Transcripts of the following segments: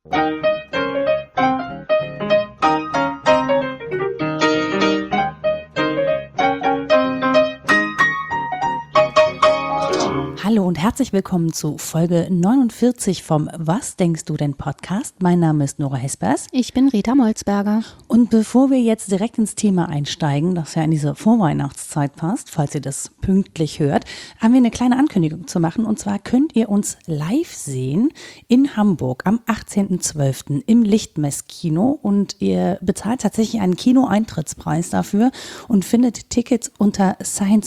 Hallo und herzlich willkommen zu Folge 49 vom Was denkst du denn Podcast. Mein Name ist Nora Hespers. Ich bin Rita Molzberger. Und bevor wir jetzt direkt ins Thema einsteigen, das ja in diese Vorweihnachtszeit passt, falls ihr das pünktlich hört, haben wir eine kleine Ankündigung zu machen. Und zwar könnt ihr uns live sehen in Hamburg am 18.12. im Lichtmesskino. Und ihr bezahlt tatsächlich einen Kinoeintrittspreis dafür und findet Tickets unter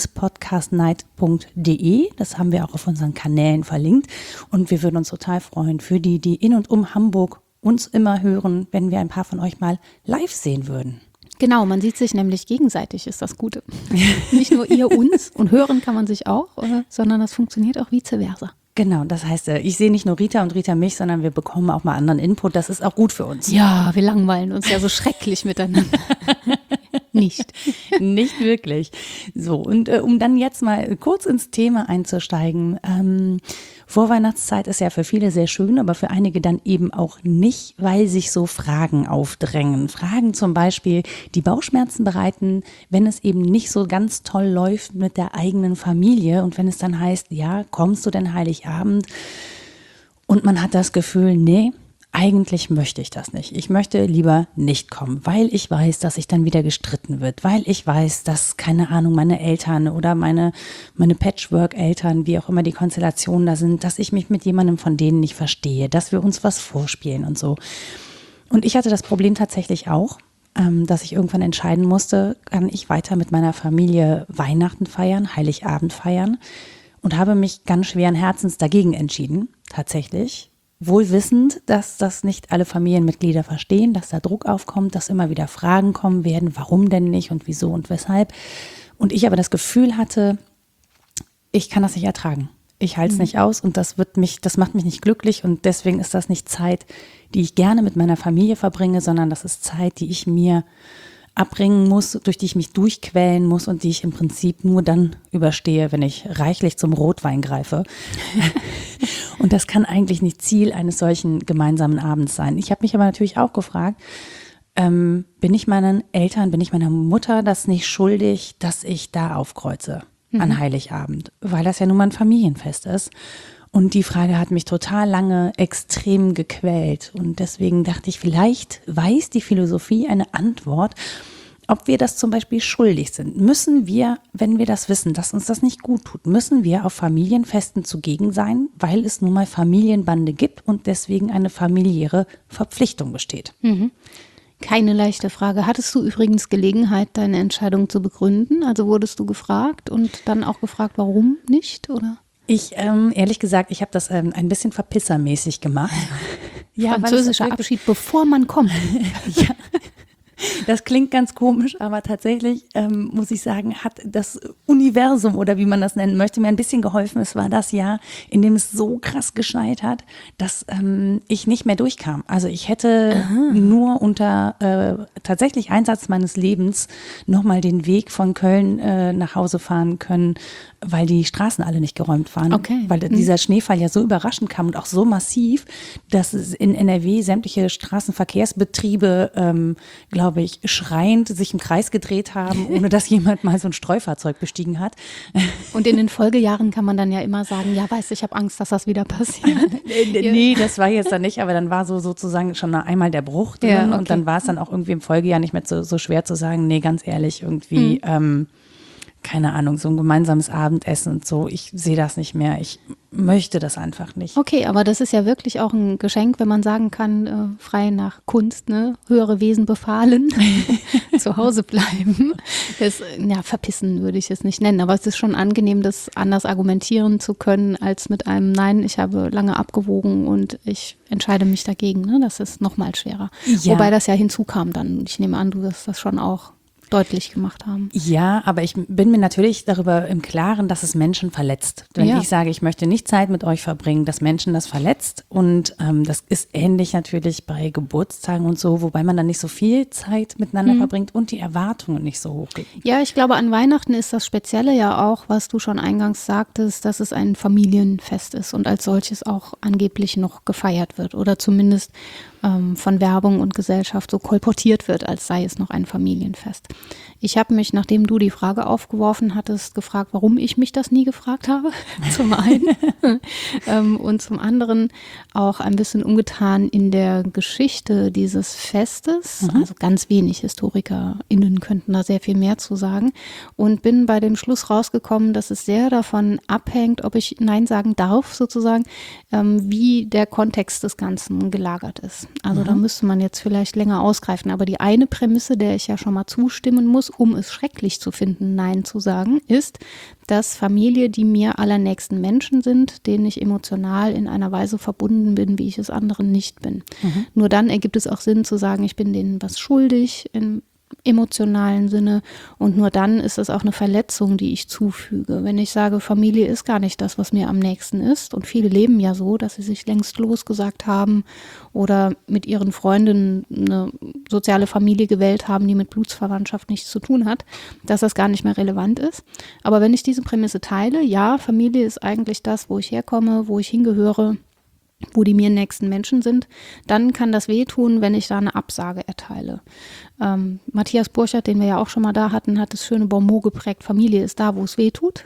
sciencepodcastnight.de. Das haben wir auch auf unseren Kanälen verlinkt. Und wir würden uns total freuen für die, die in und um Hamburg uns immer hören, wenn wir ein paar von euch mal live sehen würden. Genau, man sieht sich nämlich gegenseitig, ist das Gute. Nicht nur ihr uns und hören kann man sich auch, sondern das funktioniert auch vice versa. Genau, das heißt, ich sehe nicht nur Rita und Rita mich, sondern wir bekommen auch mal anderen Input. Das ist auch gut für uns. Ja, wir langweilen uns ja so schrecklich miteinander. Nicht wirklich. So, und um dann jetzt mal kurz ins Thema einzusteigen. Vorweihnachtszeit ist ja für viele sehr schön, aber für einige dann eben auch nicht, weil sich so Fragen aufdrängen. Fragen zum Beispiel, die Bauchschmerzen bereiten, wenn es eben nicht so ganz toll läuft mit der eigenen Familie und wenn es dann heißt, ja, kommst du denn Heiligabend? Und man hat das Gefühl, nee, eigentlich möchte ich das nicht. Ich möchte lieber nicht kommen, weil ich weiß, dass sich dann wieder gestritten wird, weil ich weiß, dass, keine Ahnung, meine Eltern oder meine Patchwork-Eltern, wie auch immer die Konstellationen da sind, dass ich mich mit jemandem von denen nicht verstehe, dass wir uns was vorspielen und so. Und ich hatte das Problem tatsächlich auch, dass ich irgendwann entscheiden musste, kann ich weiter mit meiner Familie Weihnachten feiern, Heiligabend feiern und habe mich ganz schweren Herzens dagegen entschieden, tatsächlich. Wohl wissend, dass das nicht alle Familienmitglieder verstehen, dass da Druck aufkommt, dass immer wieder Fragen kommen werden, warum denn nicht und wieso und weshalb. Und ich aber das Gefühl hatte, ich kann das nicht ertragen. Ich halte es nicht aus und das macht mich nicht glücklich und deswegen ist das nicht Zeit, die ich gerne mit meiner Familie verbringe, sondern das ist Zeit, die ich mir abbringen muss, durch die ich mich durchquälen muss und die ich im Prinzip nur dann überstehe, wenn ich reichlich zum Rotwein greife. Und das kann eigentlich nicht Ziel eines solchen gemeinsamen Abends sein. Ich habe mich aber natürlich auch gefragt, bin ich meinen Eltern, bin ich meiner Mutter das nicht schuldig, dass ich da aufkreuze an Heiligabend, weil das ja nun mal ein Familienfest ist. Und die Frage hat mich total lange extrem gequält. Und deswegen dachte ich, vielleicht weiß die Philosophie eine Antwort, ob wir das zum Beispiel schuldig sind. Müssen wir, wenn wir das wissen, dass uns das nicht gut tut, müssen wir auf Familienfesten zugegen sein, weil es nun mal Familienbande gibt und deswegen eine familiäre Verpflichtung besteht. Keine leichte Frage. Hattest du übrigens Gelegenheit, deine Entscheidung zu begründen? Also wurdest du gefragt und dann auch gefragt, warum nicht, oder? Ich, ehrlich gesagt, ich habe das ein bisschen verpissermäßig gemacht. Ja, französischer Abschied, bevor man kommt. Ja, das klingt ganz komisch, aber tatsächlich muss ich sagen, hat das Universum oder wie man das nennen möchte, mir ein bisschen geholfen. Es war das Jahr, in dem es so krass geschneit hat, dass ich nicht mehr durchkam. Also ich hätte nur unter tatsächlich Einsatz meines Lebens nochmal den Weg von Köln nach Hause fahren können, weil die Straßen alle nicht geräumt waren. Okay. Weil dieser Schneefall ja so überraschend kam und auch so massiv, dass es in NRW sämtliche Straßenverkehrsbetriebe, glaube ich, schreiend sich im Kreis gedreht haben, ohne dass jemand mal so ein Streufahrzeug bestiegen hat. Und in den Folgejahren kann man dann ja immer sagen, ja, weißt du, ich habe Angst, dass das wieder passiert. Nee, das war jetzt dann nicht, aber dann war so sozusagen schon einmal der Bruch drin Ja, okay. Und dann war es dann auch irgendwie im Folgejahr nicht mehr so schwer zu sagen, nee, ganz ehrlich, irgendwie, keine Ahnung, so ein gemeinsames Abendessen und so, ich sehe das nicht mehr, ich möchte das einfach nicht. Okay, aber das ist ja wirklich auch ein Geschenk, wenn man sagen kann, frei nach Kunst, ne, höhere Wesen befahlen, zu Hause bleiben. Das, ja, verpissen würde ich es nicht nennen, aber es ist schon angenehm, das anders argumentieren zu können, als mit einem Nein, ich habe lange abgewogen und ich entscheide mich dagegen, ne, das ist nochmal schwerer. Ja. Wobei das ja hinzukam dann, ich nehme an, du wirst das schon auch deutlich gemacht haben. Ja, aber ich bin mir natürlich darüber im Klaren, dass es Menschen verletzt. Wenn ich sage, ich möchte nicht Zeit mit euch verbringen, dass Menschen das verletzt. Und das ist ähnlich natürlich bei Geburtstagen und so, wobei man dann nicht so viel Zeit miteinander verbringt und die Erwartungen nicht so hoch gehen. Ja, ich glaube, an Weihnachten ist das Spezielle ja auch, was du schon eingangs sagtest, dass es ein Familienfest ist und als solches auch angeblich noch gefeiert wird oder zumindest von Werbung und Gesellschaft so kolportiert wird, als sei es noch ein Familienfest. Ich habe mich, nachdem du die Frage aufgeworfen hattest, gefragt, warum ich mich das nie gefragt habe, zum einen. Und zum anderen auch ein bisschen umgetan in der Geschichte dieses Festes. Also ganz wenig HistorikerInnen könnten da sehr viel mehr zu sagen. Und bin bei dem Schluss rausgekommen, dass es sehr davon abhängt, ob ich Nein sagen darf, sozusagen, wie der Kontext des Ganzen gelagert ist. Also da müsste man jetzt vielleicht länger ausgreifen. Aber die eine Prämisse, der ich ja schon mal zustimmen muss, um es schrecklich zu finden, Nein zu sagen, ist, dass Familie die mir allernächsten Menschen sind, denen ich emotional in einer Weise verbunden bin, wie ich es anderen nicht bin. Nur dann ergibt es auch Sinn zu sagen, ich bin denen was schuldig im emotionalen Sinne und nur dann ist es auch eine Verletzung, die ich zufüge. Wenn ich sage, Familie ist gar nicht das, was mir am nächsten ist und viele leben ja so, dass sie sich längst losgesagt haben oder mit ihren Freundinnen eine soziale Familie gewählt haben, die mit Blutsverwandtschaft nichts zu tun hat, dass das gar nicht mehr relevant ist. Aber wenn ich diese Prämisse teile, ja, Familie ist eigentlich das, wo ich herkomme, wo ich hingehöre, wo die mir nächsten Menschen sind, dann kann das wehtun, wenn ich da eine Absage erteile. Matthias Burchert, den wir ja auch schon mal da hatten, hat das schöne Bonmot geprägt, Familie ist da, wo es weh tut.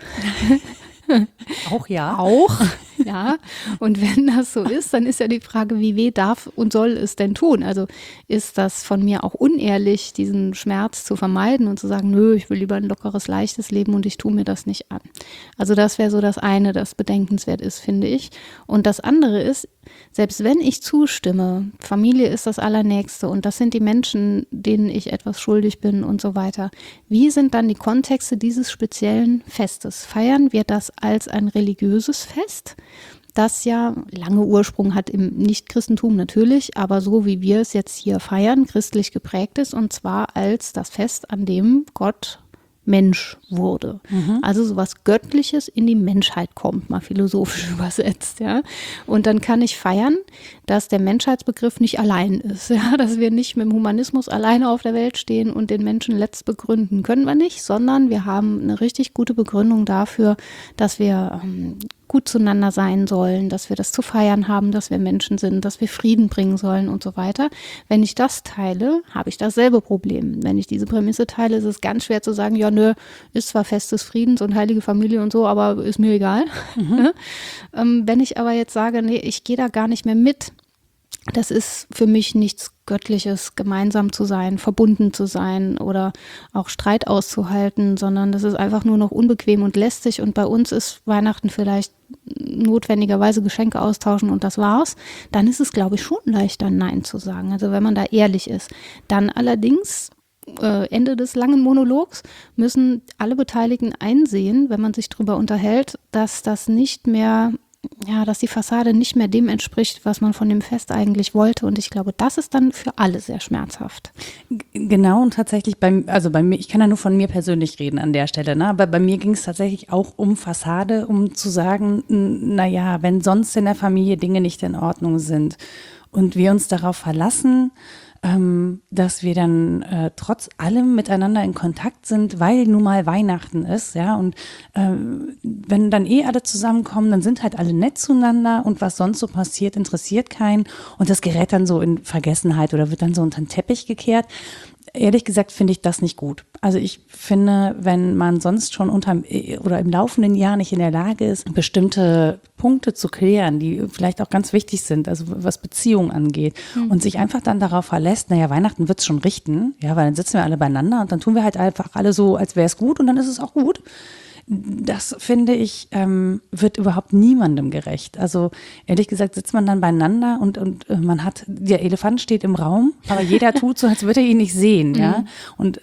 Auch ja. Auch, ja. Und wenn das so ist, dann ist ja die Frage, wie weh darf und soll es denn tun? Also ist das von mir auch unehrlich, diesen Schmerz zu vermeiden und zu sagen, nö, ich will lieber ein lockeres, leichtes Leben und ich tue mir das nicht an. Also das wäre so das eine, das bedenkenswert ist, finde ich. Und das andere ist, selbst wenn ich zustimme, Familie ist das Allernächste und das sind die Menschen, denen ich etwas schuldig bin und so weiter. Wie sind dann die Kontexte dieses speziellen Festes? Feiern wir das als ein religiöses Fest, das ja lange Ursprung hat im Nichtchristentum natürlich, aber so wie wir es jetzt hier feiern, christlich geprägt ist und zwar als das Fest, an dem Gott Mensch wurde. Also sowas Göttliches in die Menschheit kommt, mal philosophisch übersetzt, ja. Und dann kann ich feiern, dass der Menschheitsbegriff nicht allein ist, ja, dass wir nicht mit dem Humanismus alleine auf der Welt stehen und den Menschen letzt begründen können wir nicht, sondern wir haben eine richtig gute Begründung dafür, dass wir gut zueinander sein sollen, dass wir das zu feiern haben, dass wir Menschen sind, dass wir Frieden bringen sollen und so weiter. Wenn ich das teile, habe ich dasselbe Problem. Wenn ich diese Prämisse teile, ist es ganz schwer zu sagen, ja, nö, ist zwar Fest des Friedens und heilige Familie und so, aber ist mir egal. Wenn ich aber jetzt sage, nee, ich gehe da gar nicht mehr mit, das ist für mich nichts Göttliches, gemeinsam zu sein, verbunden zu sein oder auch Streit auszuhalten, sondern das ist einfach nur noch unbequem und lästig und bei uns ist Weihnachten vielleicht notwendigerweise Geschenke austauschen und das war's, dann ist es, glaube ich, schon leichter, Nein zu sagen. Also wenn man da ehrlich ist. Dann allerdings Ende des langen Monologs müssen alle Beteiligten einsehen, wenn man sich darüber unterhält, dass das nicht mehr, ja, dass die Fassade nicht mehr dem entspricht, was man von dem Fest eigentlich wollte. Und ich glaube, das ist dann für alle sehr schmerzhaft. Genau, und tatsächlich bei mir, ich kann ja nur von mir persönlich reden an der Stelle, ne? Aber bei mir ging es tatsächlich auch um Fassade, um zu sagen, naja, wenn sonst in der Familie Dinge nicht in Ordnung sind und wir uns darauf verlassen, dass wir dann trotz allem miteinander in Kontakt sind, weil nun mal Weihnachten ist, ja, und wenn dann alle zusammenkommen, dann sind halt alle nett zueinander und was sonst so passiert, interessiert keinen und das gerät dann so in Vergessenheit oder wird dann so unter den Teppich gekehrt. Ehrlich gesagt finde ich das nicht gut. Also ich finde, wenn man sonst schon im laufenden Jahr nicht in der Lage ist, bestimmte Punkte zu klären, die vielleicht auch ganz wichtig sind, also was Beziehungen angeht und sich einfach dann darauf verlässt, naja, Weihnachten wird's schon richten, ja, weil dann sitzen wir alle beieinander und dann tun wir halt einfach alle so, als wäre es gut und dann ist es auch gut. Das, finde ich, wird überhaupt niemandem gerecht. Also ehrlich gesagt sitzt man dann beieinander und man hat, der Elefant steht im Raum, aber jeder tut so, als würde er ihn nicht sehen. Ja? Und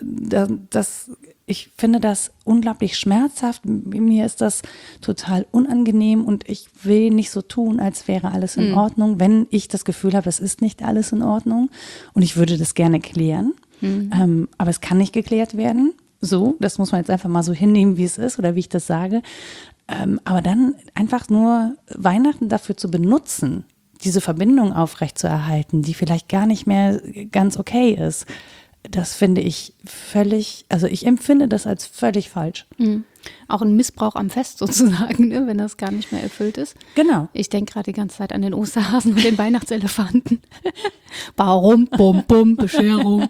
ich finde das unglaublich schmerzhaft. Mir ist das total unangenehm und ich will nicht so tun, als wäre alles in Ordnung, wenn ich das Gefühl habe, es ist nicht alles in Ordnung und ich würde das gerne klären. Aber es kann nicht geklärt werden. So, das muss man jetzt einfach mal so hinnehmen, wie es ist oder wie ich das sage. Aber dann einfach nur Weihnachten dafür zu benutzen, diese Verbindung aufrechtzuerhalten, die vielleicht gar nicht mehr ganz okay ist, das finde ich völlig, also ich empfinde das als völlig falsch. Auch ein Missbrauch am Fest sozusagen, ne, wenn das gar nicht mehr erfüllt ist. Genau. Ich denke gerade die ganze Zeit an den Osterhasen und den Weihnachtselefanten. Warum? Bum, bum, Bescherung.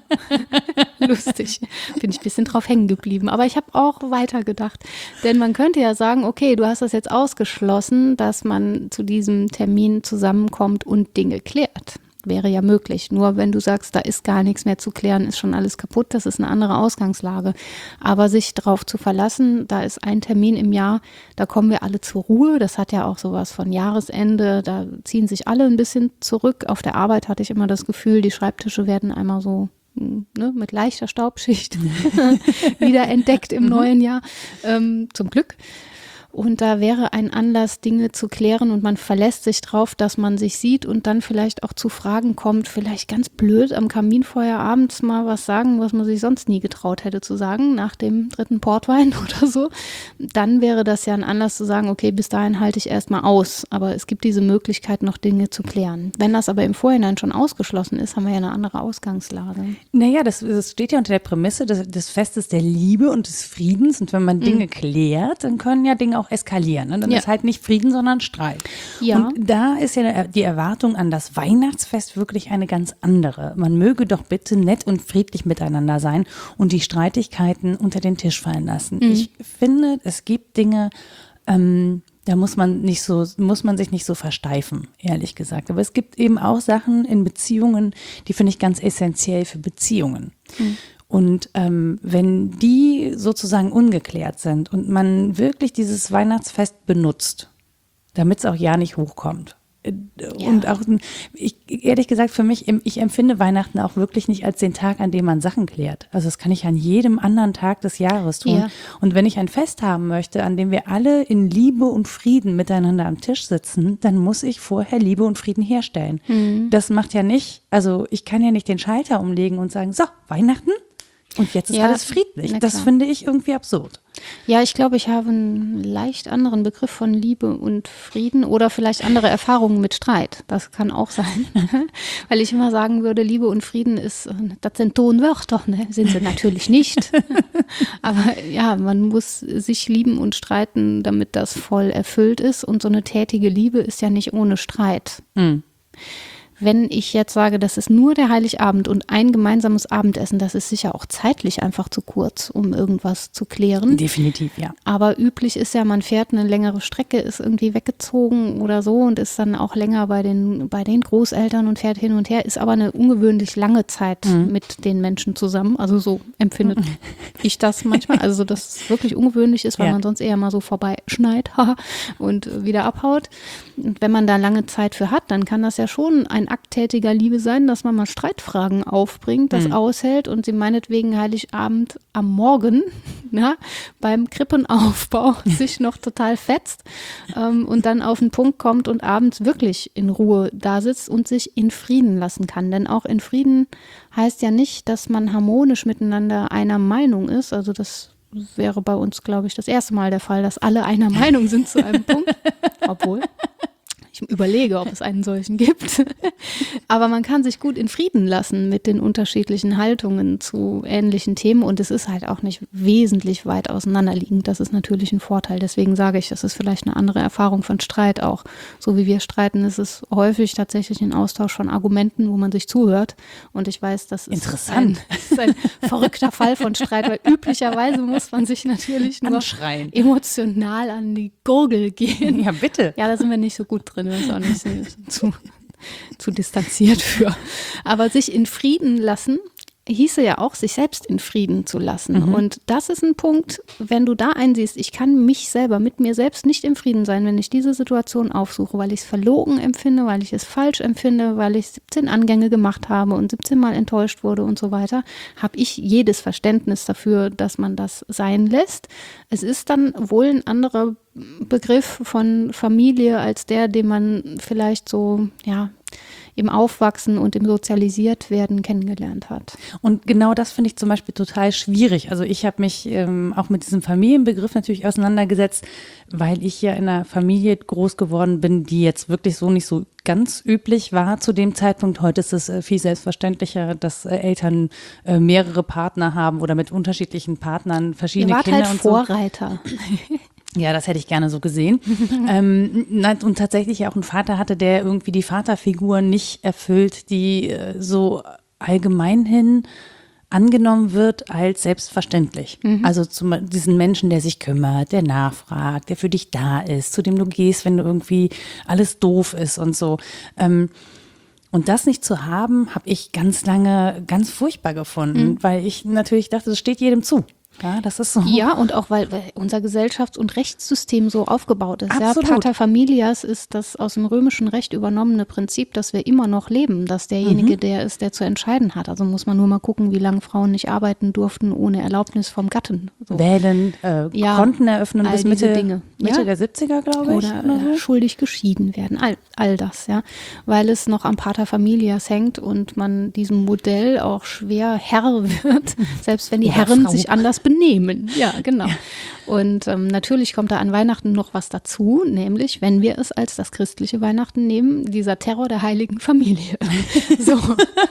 Lustig. Bin ich ein bisschen drauf hängen geblieben. Aber ich habe auch weitergedacht. Denn man könnte ja sagen, okay, du hast das jetzt ausgeschlossen, dass man zu diesem Termin zusammenkommt und Dinge klärt. Wäre ja möglich. Nur wenn du sagst, da ist gar nichts mehr zu klären, ist schon alles kaputt, das ist eine andere Ausgangslage. Aber sich darauf zu verlassen, da ist ein Termin im Jahr, da kommen wir alle zur Ruhe. Das hat ja auch sowas von Jahresende, da ziehen sich alle ein bisschen zurück. Auf der Arbeit hatte ich immer das Gefühl, die Schreibtische werden einmal so mit leichter Staubschicht wieder entdeckt im neuen Jahr. Zum Glück. Und da wäre ein Anlass, Dinge zu klären und man verlässt sich drauf, dass man sich sieht und dann vielleicht auch zu Fragen kommt, vielleicht ganz blöd am Kaminfeuer abends mal was sagen, was man sich sonst nie getraut hätte zu sagen, nach dem 3. Portwein oder so. Dann wäre das ja ein Anlass zu sagen, okay, bis dahin halte ich erstmal aus. Aber es gibt diese Möglichkeit, noch Dinge zu klären. Wenn das aber im Vorhinein schon ausgeschlossen ist, haben wir ja eine andere Ausgangslage. Naja, das steht ja unter der Prämisse des Festes der Liebe und des Friedens. Und wenn man Dinge klärt, dann können ja Dinge auch eskalieren. Ne? Dann ist halt nicht Frieden, sondern Streit. Ja. Und da ist ja die Erwartung an das Weihnachtsfest wirklich eine ganz andere. Man möge doch bitte nett und friedlich miteinander sein und die Streitigkeiten unter den Tisch fallen lassen. Ich finde, es gibt Dinge, da muss man sich nicht so versteifen, ehrlich gesagt. Aber es gibt eben auch Sachen in Beziehungen, die finde ich ganz essentiell für Beziehungen. Und wenn die sozusagen ungeklärt sind und man wirklich dieses Weihnachtsfest benutzt, damit es auch ja nicht hochkommt. Und auch, ehrlich gesagt, für mich, ich empfinde Weihnachten auch wirklich nicht als den Tag, an dem man Sachen klärt. Also das kann ich an jedem anderen Tag des Jahres tun. Ja. Und wenn ich ein Fest haben möchte, an dem wir alle in Liebe und Frieden miteinander am Tisch sitzen, dann muss ich vorher Liebe und Frieden herstellen. Das macht ja nicht, also ich kann ja nicht den Schalter umlegen und sagen, so, Weihnachten? Und jetzt ist alles friedlich. Das finde ich irgendwie absurd. Ja, ich glaube, ich habe einen leicht anderen Begriff von Liebe und Frieden oder vielleicht andere Erfahrungen mit Streit. Das kann auch sein. Weil ich immer sagen würde, Liebe und Frieden das sind Tonwörter, ne? Sind sie natürlich nicht. Aber ja, man muss sich lieben und streiten, damit das voll erfüllt ist. Und so eine tätige Liebe ist ja nicht ohne Streit. Wenn ich jetzt sage, das ist nur der Heiligabend und ein gemeinsames Abendessen, das ist sicher auch zeitlich einfach zu kurz, um irgendwas zu klären. Definitiv, ja. Aber üblich ist ja, man fährt eine längere Strecke, ist irgendwie weggezogen oder so und ist dann auch länger bei den Großeltern und fährt hin und her, ist aber eine ungewöhnlich lange Zeit mit den Menschen zusammen. Also so empfindet ich das manchmal. Also dass es wirklich ungewöhnlich ist, weil man sonst eher mal so vorbeischneit und wieder abhaut. Und wenn man da lange Zeit für hat, dann kann das ja schon ein Akt tätiger Liebe sein, dass man mal Streitfragen aufbringt, das aushält und sie meinetwegen Heiligabend am Morgen beim Krippenaufbau sich noch total fetzt und dann auf den Punkt kommt und abends wirklich in Ruhe da sitzt und sich in Frieden lassen kann. Denn auch in Frieden heißt ja nicht, dass man harmonisch miteinander einer Meinung ist. Also das wäre bei uns, glaube ich, das erste Mal der Fall, dass alle einer Meinung sind zu einem Punkt. Obwohl, ich überlege, ob es einen solchen gibt. Aber man kann sich gut in Frieden lassen mit den unterschiedlichen Haltungen zu ähnlichen Themen und es ist halt auch nicht wesentlich weit auseinanderliegend. Das ist natürlich ein Vorteil. Deswegen sage ich, das ist vielleicht eine andere Erfahrung von Streit auch. So wie wir streiten, ist es häufig tatsächlich ein Austausch von Argumenten, wo man sich zuhört. Und ich weiß, das ist ein verrückter Fall von Streit, weil üblicherweise muss man sich natürlich nur emotional an die Gurgel gehen. Ja, bitte. Ja, da sind wir nicht so gut drin. Das ist auch nicht zu distanziert für. Aber sich in Frieden lassen, hieße ja auch, sich selbst in Frieden zu lassen. Und das ist ein Punkt, wenn du da einsiehst, ich kann mich selber mit mir selbst nicht im Frieden sein, wenn ich diese Situation aufsuche, weil ich es verlogen empfinde, weil ich es falsch empfinde, weil ich 17 Angänge gemacht habe und 17 Mal enttäuscht wurde und so weiter, habe ich jedes Verständnis dafür, dass man das sein lässt. Es ist dann wohl ein anderer Begriff von Familie als der, den man vielleicht so, im Aufwachsen und im Sozialisiertwerden kennengelernt hat. Und genau das finde ich zum Beispiel total schwierig. Also ich habe mich auch mit diesem Familienbegriff natürlich auseinandergesetzt, weil ich ja in einer Familie groß geworden bin, die jetzt wirklich so nicht so ganz üblich war zu dem Zeitpunkt. Heute ist es viel selbstverständlicher, dass Eltern mehrere Partner haben oder mit unterschiedlichen Partnern verschiedene Ihr wart Kinder halt und so. Vorreiter. Ja, das hätte ich gerne so gesehen. Und tatsächlich auch einen Vater hatte, der irgendwie die Vaterfigur nicht erfüllt, die so allgemein hin angenommen wird als selbstverständlich. Also diesen Menschen, der sich kümmert, der nachfragt, der für dich da ist, zu dem du gehst, wenn du irgendwie alles doof ist und so. Und das nicht zu haben, habe ich ganz lange ganz furchtbar gefunden, weil ich natürlich dachte, das steht jedem zu. Ja, das ist so. Ja, und auch weil unser Gesellschafts- und Rechtssystem so aufgebaut ist. Absolut. Ja, Pater familias ist das aus dem römischen Recht übernommene Prinzip, das wir immer noch leben, dass derjenige der ist, der zu entscheiden hat. Also muss man nur mal gucken, wie lange Frauen nicht arbeiten durften ohne Erlaubnis vom Gatten. So. Wählen, Ja, Konten eröffnen all bis diese Mitte Dinge. Mitte Ja. der 70er, glaube ich. Oder so. schuldig geschieden werden, all das, ja, weil es noch am Pater familias hängt und man diesem Modell auch schwer Herr wird, selbst wenn die Oder Herren Frau. sich anders benehmen. Ja, genau. Und natürlich kommt da an Weihnachten noch was dazu, nämlich, wenn wir es als das christliche Weihnachten nehmen, dieser Terror der heiligen Familie. So.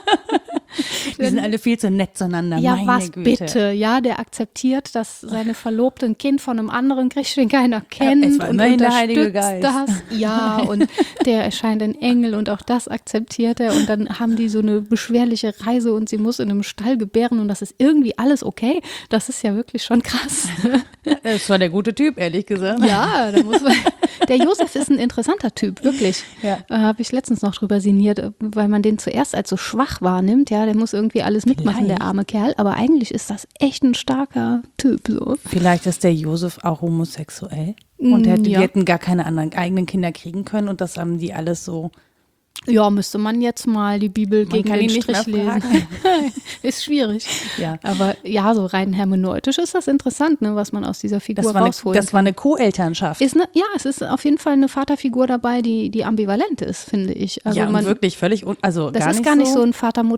Die sind alle viel zu nett zueinander. Ja, meine was Güte. bitte? Ja, der akzeptiert, dass seine Verlobte ein Kind von einem anderen kriegt, den keiner kennt es war und immerhin der Heilige unterstützt Geist. das. Ja, und der erscheint ein Engel und auch das akzeptiert er. Und dann haben die so eine beschwerliche Reise und sie muss in einem Stall gebären und das ist irgendwie alles okay. Das ist ja wirklich schon krass. Es war der gute Typ, ehrlich gesagt. Ja, da muss man. Der Josef ist ein interessanter Typ, wirklich. Ja. Habe ich letztens noch drüber sinniert, weil man den zuerst als so schwach wahrnimmt. Ja, der muss irgendwie alles mitmachen, der arme Kerl. Aber eigentlich ist das echt ein starker Typ. So. Vielleicht ist der Josef auch homosexuell und die ja. hätten gar keine anderen eigenen Kinder kriegen können und das haben die alles so. Ja, müsste man jetzt mal die Bibel Man gegen kann den ihn nicht Strich mehr lesen. fragen. Ist schwierig. Ja. Aber ja, so rein hermeneutisch ist das interessant, ne, was man aus dieser Figur rausholt. Das war eine Co-Elternschaft. Ja, es ist auf jeden Fall eine Vaterfigur dabei, die ambivalent ist, finde ich. Also ja, wirklich völlig, also das gar ist nicht gar nicht so ein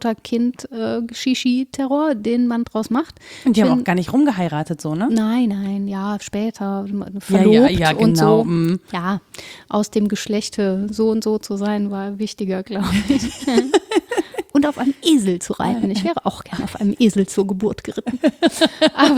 Vater-Mutter-Kind-Shishi-Terror, den man draus macht. Und die haben auch gar nicht rumgeheiratet, so, ne? Nein, ja, später verlobt ja, und genau. so. Ja, aus dem Geschlechte so und so zu sein, war wichtiger, glaube ich. Und auf einem Esel zu reiten. Ich wäre auch gern auf einem Esel zur Geburt geritten. Aber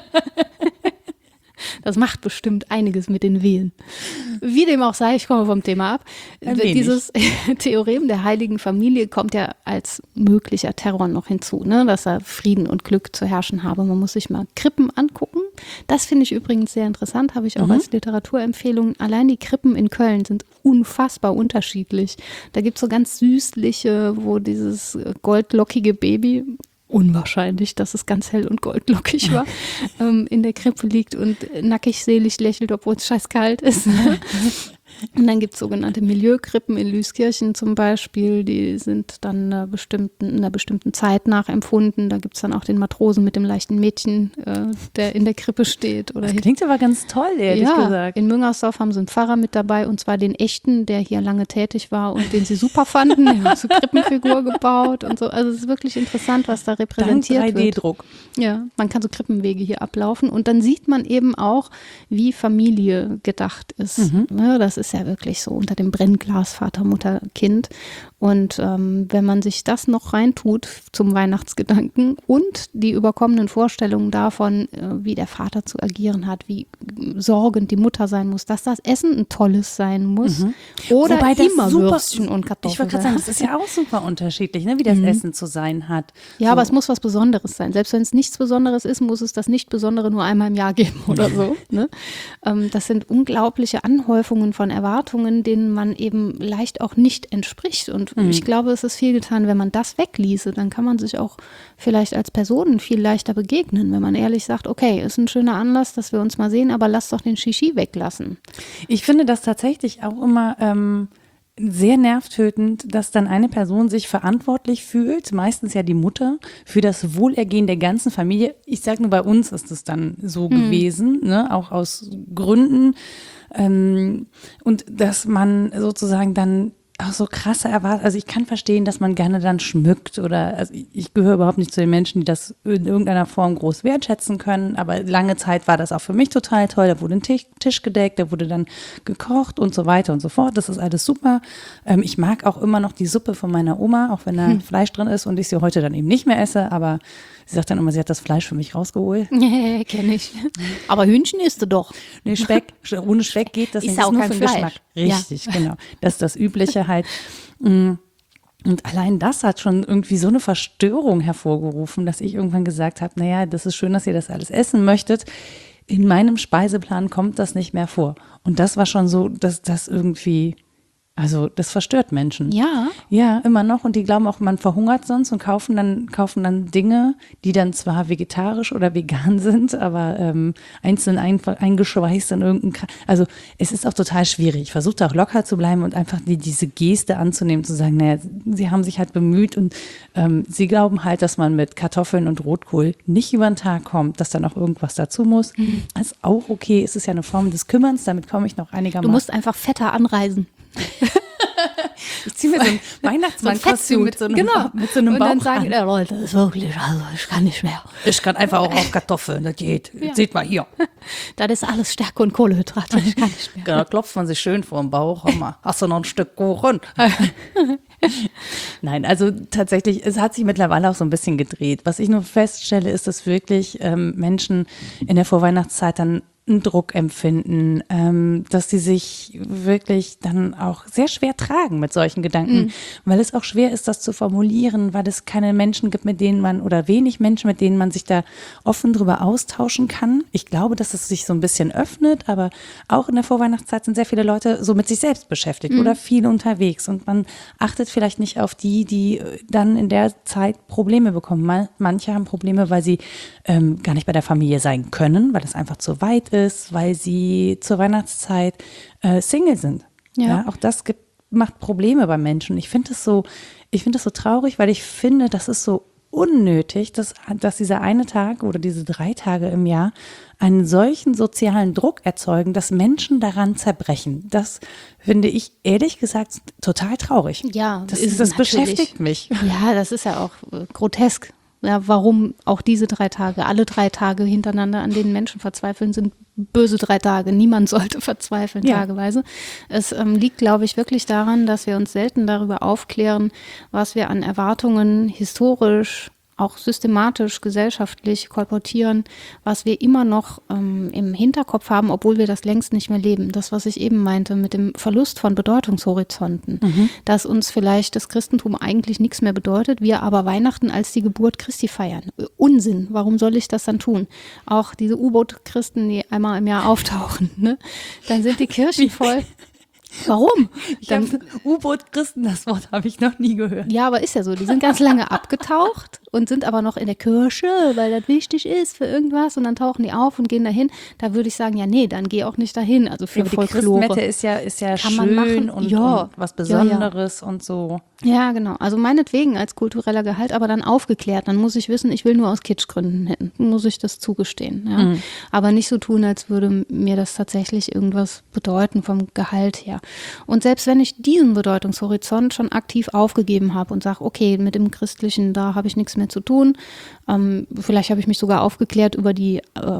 das macht bestimmt einiges mit den Wehen. Wie dem auch sei, ich komme vom Thema ab. Dieses Theorem der heiligen Familie kommt ja als möglicher Terror noch hinzu, ne? Dass er Frieden und Glück zu herrschen habe. Man muss sich mal Krippen angucken. Das finde ich übrigens sehr interessant, habe ich auch als Literaturempfehlung. Allein die Krippen in Köln sind unfassbar unterschiedlich. Da gibt es so ganz süßliche, wo dieses goldlockige Baby, unwahrscheinlich, dass es ganz hell und goldlockig war, in der Krippe liegt und nackig selig lächelt, obwohl es scheiß kalt ist. Und dann gibt es sogenannte Milieukrippen in Lüskirchen zum Beispiel, die sind dann einer bestimmten Zeit nachempfunden. Da gibt es dann auch den Matrosen mit dem leichten Mädchen, der in der Krippe steht. Oder Das klingt aber ganz toll, ehrlich gesagt. In Müngersdorf haben sie einen Pfarrer mit dabei und zwar den echten, der hier lange tätig war und den sie super fanden. Der hat so Krippenfigur gebaut und so. Also es ist wirklich interessant, was da repräsentiert Dank wird. 3D-Druck. Ja, man kann so Krippenwege hier ablaufen und dann sieht man eben auch, wie Familie gedacht ist. Ne, das ist ja wirklich so unter dem Brennglas Vater, Mutter, Kind. Und wenn man sich das noch reintut zum Weihnachtsgedanken und die überkommenen Vorstellungen davon, wie der Vater zu agieren hat, wie sorgend die Mutter sein muss, dass das Essen ein tolles sein muss oder Wobei das immer super- Würstchen und Kartoffeln. Ich wollte gerade sagen, das ist ja auch super unterschiedlich, ne, wie das Essen zu sein hat. Ja, aber es muss was Besonderes sein. Selbst wenn es nichts Besonderes ist, muss es das Nicht-Besondere nur einmal im Jahr geben oder so. Ne? Das sind unglaubliche Anhäufungen von Erwartungen, denen man eben leicht auch nicht entspricht. Und ich glaube, es ist viel getan, wenn man das wegließe. Dann kann man sich auch vielleicht als Person viel leichter begegnen, wenn man ehrlich sagt, okay, ist ein schöner Anlass, dass wir uns mal sehen, aber lass doch den Shishi weglassen. Ich finde das tatsächlich auch immer sehr nervtötend, dass dann eine Person sich verantwortlich fühlt, meistens ja die Mutter, für das Wohlergehen der ganzen Familie. Ich sage nur, bei uns ist es dann so gewesen, ne? Auch aus Gründen. Und dass man sozusagen dann auch so krasse Erwartungen. Also ich kann verstehen, dass man gerne dann schmückt oder, also ich gehöre überhaupt nicht zu den Menschen, die das in irgendeiner Form groß wertschätzen können, aber lange Zeit war das auch für mich total toll. Da wurde ein Tisch gedeckt, da wurde dann gekocht und so weiter und so fort. Das ist alles super. Ich mag auch immer noch die Suppe von meiner Oma, auch wenn da Fleisch drin ist und ich sie heute dann eben nicht mehr esse, aber sie sagt dann immer, sie hat das Fleisch für mich rausgeholt. Nee, kenne ich. Aber Hühnchen isst du doch. Nee, Speck, ohne Speck geht das Ist nicht. ja auch Nur kein für den Fleisch. Geschmack. Richtig, genau. Das ist das Übliche halt. Und allein das hat schon irgendwie so eine Verstörung hervorgerufen, dass ich irgendwann gesagt habe, naja, das ist schön, dass ihr das alles essen möchtet. In meinem Speiseplan kommt das nicht mehr vor. Und das war schon so, dass das irgendwie, also das verstört Menschen. Ja. Ja, immer noch. Und die glauben auch, man verhungert sonst und kaufen dann Dinge, die dann zwar vegetarisch oder vegan sind, aber einzeln eingeschweißt in also es ist auch total schwierig. Ich versuche da auch locker zu bleiben und einfach diese Geste anzunehmen, zu sagen, naja, sie haben sich halt bemüht und sie glauben halt, dass man mit Kartoffeln und Rotkohl nicht über den Tag kommt, dass da noch irgendwas dazu muss. Das ist auch okay. Es ist ja eine Form des Kümmerns, damit komme ich noch einigermaßen. Du musst einfach fetter anreisen. Ich ziehe mir so ein Weihnachtsmann-Kostüm mit so einem und Bauch dann sagen, an. Leute, das ist wirklich, also ich kann nicht mehr. Ich kann einfach auch auf Kartoffeln, das geht. Ja. Seht mal hier. Das ist alles Stärke und Kohlenhydrate, ich kann nicht mehr. Da klopft man sich schön vor den Bauch. Hör mal, hast du noch ein Stück Kuchen? Nein, also tatsächlich, es hat sich mittlerweile auch so ein bisschen gedreht. Was ich nur feststelle, ist, dass wirklich Menschen in der Vorweihnachtszeit dann einen Druck empfinden, dass sie sich wirklich dann auch sehr schwer tragen mit solchen Gedanken, weil es auch schwer ist, das zu formulieren, weil es keine Menschen gibt, mit denen man oder wenig Menschen, mit denen man sich da offen drüber austauschen kann. Ich glaube, dass es sich so ein bisschen öffnet, aber auch in der Vorweihnachtszeit sind sehr viele Leute so mit sich selbst beschäftigt oder viel unterwegs und man achtet vielleicht nicht auf die dann in der Zeit Probleme bekommen. Manche haben Probleme, weil sie gar nicht bei der Familie sein können, weil es einfach zu weit ist, weil sie zur Weihnachtszeit Single sind. Ja. Auch das macht Probleme bei Menschen. Ich finde das so traurig, weil ich finde, das ist so unnötig, dass dieser eine Tag oder diese 3 Tage im Jahr einen solchen sozialen Druck erzeugen, dass Menschen daran zerbrechen. Das finde ich ehrlich gesagt total traurig. Ja, das beschäftigt mich. Ja, das ist ja auch grotesk. Ja, warum auch diese 3 Tage, alle 3 Tage hintereinander, an denen Menschen verzweifeln, sind böse 3 Tage. Niemand sollte verzweifeln, tageweise. Es liegt, glaube ich, wirklich daran, dass wir uns selten darüber aufklären, was wir an Erwartungen historisch, auch systematisch, gesellschaftlich kolportieren, was wir immer noch im Hinterkopf haben, obwohl wir das längst nicht mehr leben. Das, was ich eben meinte mit dem Verlust von Bedeutungshorizonten, dass uns vielleicht das Christentum eigentlich nichts mehr bedeutet, wir aber Weihnachten als die Geburt Christi feiern. Unsinn, warum soll ich das dann tun? Auch diese U-Boot-Christen, die einmal im Jahr auftauchen, ne? Dann sind die Kirchen voll. Warum? U-Boot-Christen, das Wort habe ich noch nie gehört. Ja, aber ist ja so. Die sind ganz lange abgetaucht und sind aber noch in der Kirche, weil das wichtig ist für irgendwas. Und dann tauchen die auf und gehen dahin. Da würde ich sagen, ja, nee, dann geh auch nicht dahin. Also für die Folklore. Christmette ist ja Kann schön man machen. und was Besonderes und so. Ja, genau. Also meinetwegen als kultureller Gehalt, aber dann aufgeklärt. Dann muss ich wissen, ich will nur aus Kitschgründen hin. Muss ich das zugestehen. Ja? Aber nicht so tun, als würde mir das tatsächlich irgendwas bedeuten vom Gehalt her. Und selbst wenn ich diesen Bedeutungshorizont schon aktiv aufgegeben habe und sage, okay, mit dem Christlichen, da habe ich nichts mehr zu tun. Vielleicht habe ich mich sogar aufgeklärt über die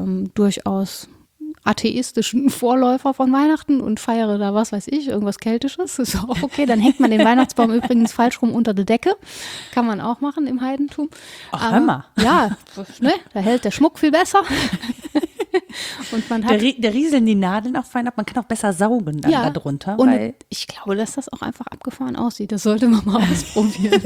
durchaus atheistischen Vorläufer von Weihnachten und feiere da, was weiß ich, irgendwas Keltisches. Ist auch okay. Dann hängt man den Weihnachtsbaum übrigens falsch rum unter der Decke. Kann man auch machen im Heidentum. Ach, hör mal. Ja, ne, da hält der Schmuck viel besser. Und man hat der rieseln die Nadeln auch fein ab. Man kann auch besser saugen dann darunter. Und weil ich glaube, dass das auch einfach abgefahren aussieht. Das sollte man mal ausprobieren.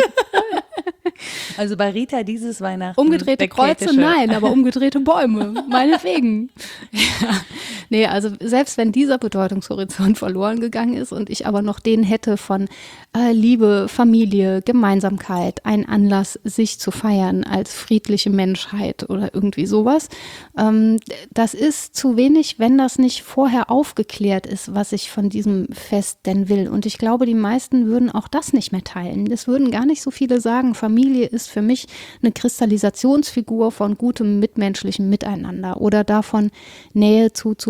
Also bei Rita dieses Weihnachten. Umgedrehte Kreuze, nein, aber umgedrehte Bäume, meinetwegen. Ja. Nee, also selbst wenn dieser Bedeutungshorizont verloren gegangen ist und ich aber noch den hätte von Liebe, Familie, Gemeinsamkeit, ein Anlass, sich zu feiern als friedliche Menschheit oder irgendwie sowas, das ist zu wenig, wenn das nicht vorher aufgeklärt ist, was ich von diesem Fest denn will. Und ich glaube, die meisten würden auch das nicht mehr teilen. Es würden gar nicht so viele sagen, Familie ist für mich eine Kristallisationsfigur von gutem mitmenschlichem Miteinander oder davon, Nähe zuzulassen,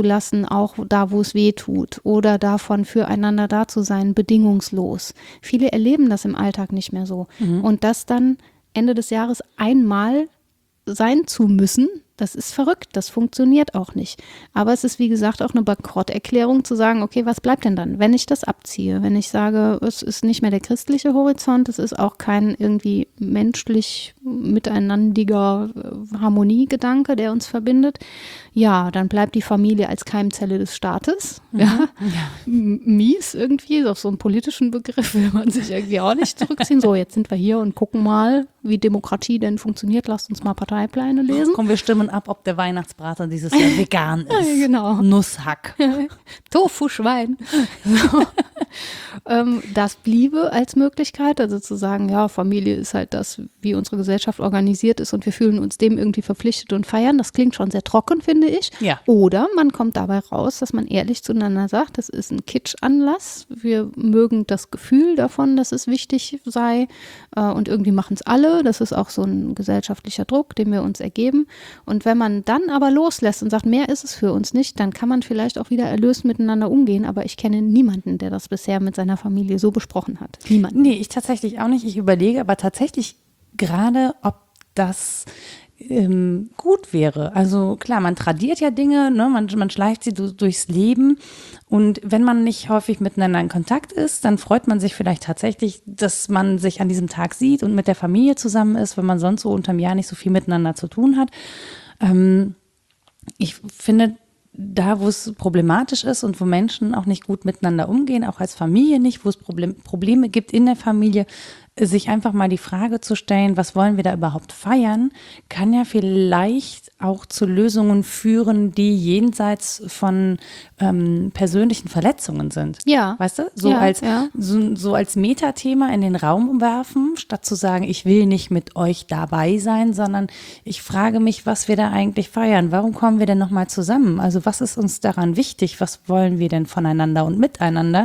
loszulassen, auch da, wo es weh tut, oder davon füreinander da zu sein, bedingungslos. Viele erleben das im Alltag nicht mehr so. Und das dann Ende des Jahres einmal sein zu müssen, das ist verrückt, das funktioniert auch nicht. Aber es ist, wie gesagt, auch eine Bankrotterklärung zu sagen, okay, was bleibt denn dann, wenn ich das abziehe? Wenn ich sage, es ist nicht mehr der christliche Horizont, es ist auch kein irgendwie menschlich miteinandiger Harmoniegedanke, der uns verbindet. Ja, dann bleibt die Familie als Keimzelle des Staates. Ja. Mies irgendwie, auf so einen politischen Begriff will man sich irgendwie auch nicht zurückziehen. So, jetzt sind wir hier und gucken mal, wie Demokratie denn funktioniert. Lasst uns mal Parteipläne lesen. Komm, wir stimmen ab, ob der Weihnachtsbrater dieses Jahr vegan ist. Ja, genau. Nusshack. Tofu-Schwein. So. Das bliebe als Möglichkeit, also zu sagen, ja, Familie ist halt das, wie unsere Gesellschaft organisiert ist und wir fühlen uns dem irgendwie verpflichtet und feiern. Das klingt schon sehr trocken, finde ich. Ja. Oder man kommt dabei raus, dass man ehrlich zueinander sagt, das ist ein Kitschanlass. Wir mögen das Gefühl davon, dass es wichtig sei und irgendwie machen es alle. Das ist auch so ein gesellschaftlicher Druck, den wir uns ergeben. Und wenn man dann aber loslässt und sagt, mehr ist es für uns nicht, dann kann man vielleicht auch wieder erlöst miteinander umgehen. Aber ich kenne niemanden, der das bisher mit seiner Familie so besprochen hat. Niemanden. Nee, ich tatsächlich auch nicht. Ich überlege aber tatsächlich gerade, ob das gut wäre. Also klar, man tradiert ja Dinge, ne? Man schleicht sie durchs Leben und wenn man nicht häufig miteinander in Kontakt ist, dann freut man sich vielleicht tatsächlich, dass man sich an diesem Tag sieht und mit der Familie zusammen ist, wenn man sonst so unterm Jahr nicht so viel miteinander zu tun hat. Ich finde, da, wo es problematisch ist und wo Menschen auch nicht gut miteinander umgehen, auch als Familie nicht, wo es Probleme gibt in der Familie, sich einfach mal die Frage zu stellen, was wollen wir da überhaupt feiern, kann ja vielleicht auch zu Lösungen führen, die jenseits von persönlichen Verletzungen sind. Ja. Weißt du? So als Metathema in den Raum werfen, statt zu sagen, ich will nicht mit euch dabei sein, sondern ich frage mich, was wir da eigentlich feiern. Warum kommen wir denn nochmal zusammen? Also was ist uns daran wichtig? Was wollen wir denn voneinander und miteinander?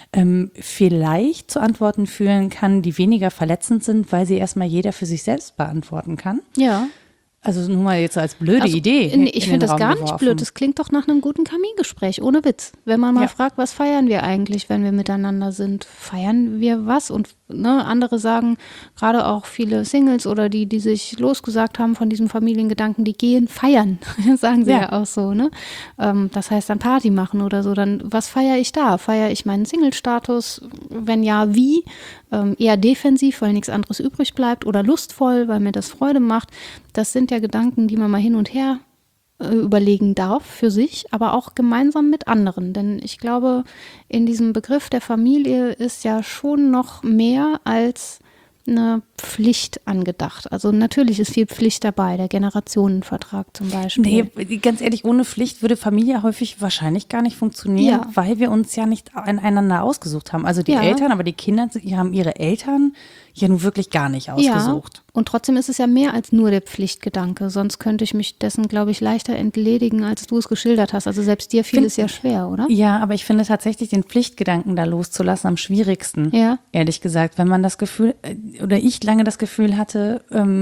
Vielleicht zu Antworten führen kann, die weniger verletzend sind, weil sie erstmal jeder für sich selbst beantworten kann. Ja. Also nur mal jetzt als blöde Idee. Ich finde das gar nicht blöd. Das klingt doch nach einem guten Kamingespräch, ohne Witz. Wenn man mal fragt, was feiern wir eigentlich, wenn wir miteinander sind? Feiern wir was? Und andere sagen, gerade auch viele Singles oder die sich losgesagt haben von diesem Familiengedanken, die gehen feiern. Sagen sie ja auch so. Ne? Das heißt dann Party machen oder so. Dann, was feiere ich da? Feiere ich meinen Single-Status? Wenn ja, wie? Eher defensiv, weil nichts anderes übrig bleibt oder lustvoll, weil mir das Freude macht. Das sind ja Gedanken, die man mal hin und her überlegen darf für sich, aber auch gemeinsam mit anderen. Denn ich glaube, in diesem Begriff der Familie ist ja schon noch mehr als eine Pflicht angedacht. Also natürlich ist viel Pflicht dabei, der Generationenvertrag zum Beispiel. Nee, ganz ehrlich, ohne Pflicht würde Familie häufig wahrscheinlich gar nicht funktionieren, weil wir uns ja nicht einander ausgesucht haben. Also die Eltern, aber die Kinder, die haben ihre Eltern ja nun wirklich gar nicht ausgesucht. Ja, und trotzdem ist es ja mehr als nur der Pflichtgedanke. Sonst könnte ich mich dessen, glaube ich, leichter entledigen, als du es geschildert hast. Also selbst dir fiel es ja schwer, oder? Ja, aber ich finde tatsächlich den Pflichtgedanken da loszulassen am schwierigsten. Ja. Ehrlich gesagt, wenn man das Gefühl, oder ich lange das Gefühl hatte,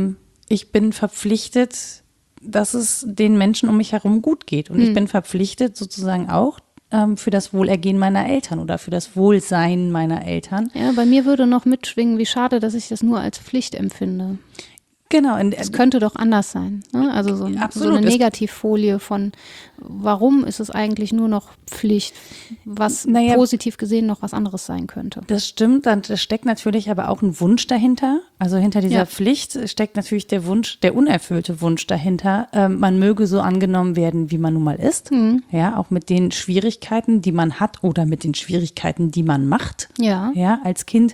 ich bin verpflichtet, dass es den Menschen um mich herum gut geht. Und ich bin verpflichtet sozusagen auch für das Wohlergehen meiner Eltern oder für das Wohlsein meiner Eltern. Ja, bei mir würde noch mitschwingen, wie schade, dass ich das nur als Pflicht empfinde. Genau. Es könnte doch anders sein. Ne? Also so eine Negativfolie von, warum ist es eigentlich nur noch Pflicht, was positiv gesehen noch was anderes sein könnte. Das stimmt, da steckt natürlich aber auch ein Wunsch dahinter. Also hinter dieser Pflicht steckt natürlich der Wunsch, der unerfüllte Wunsch dahinter. Man möge so angenommen werden, wie man nun mal ist. Ja, auch mit den Schwierigkeiten, die man hat oder mit den Schwierigkeiten, die man macht. Ja, als Kind.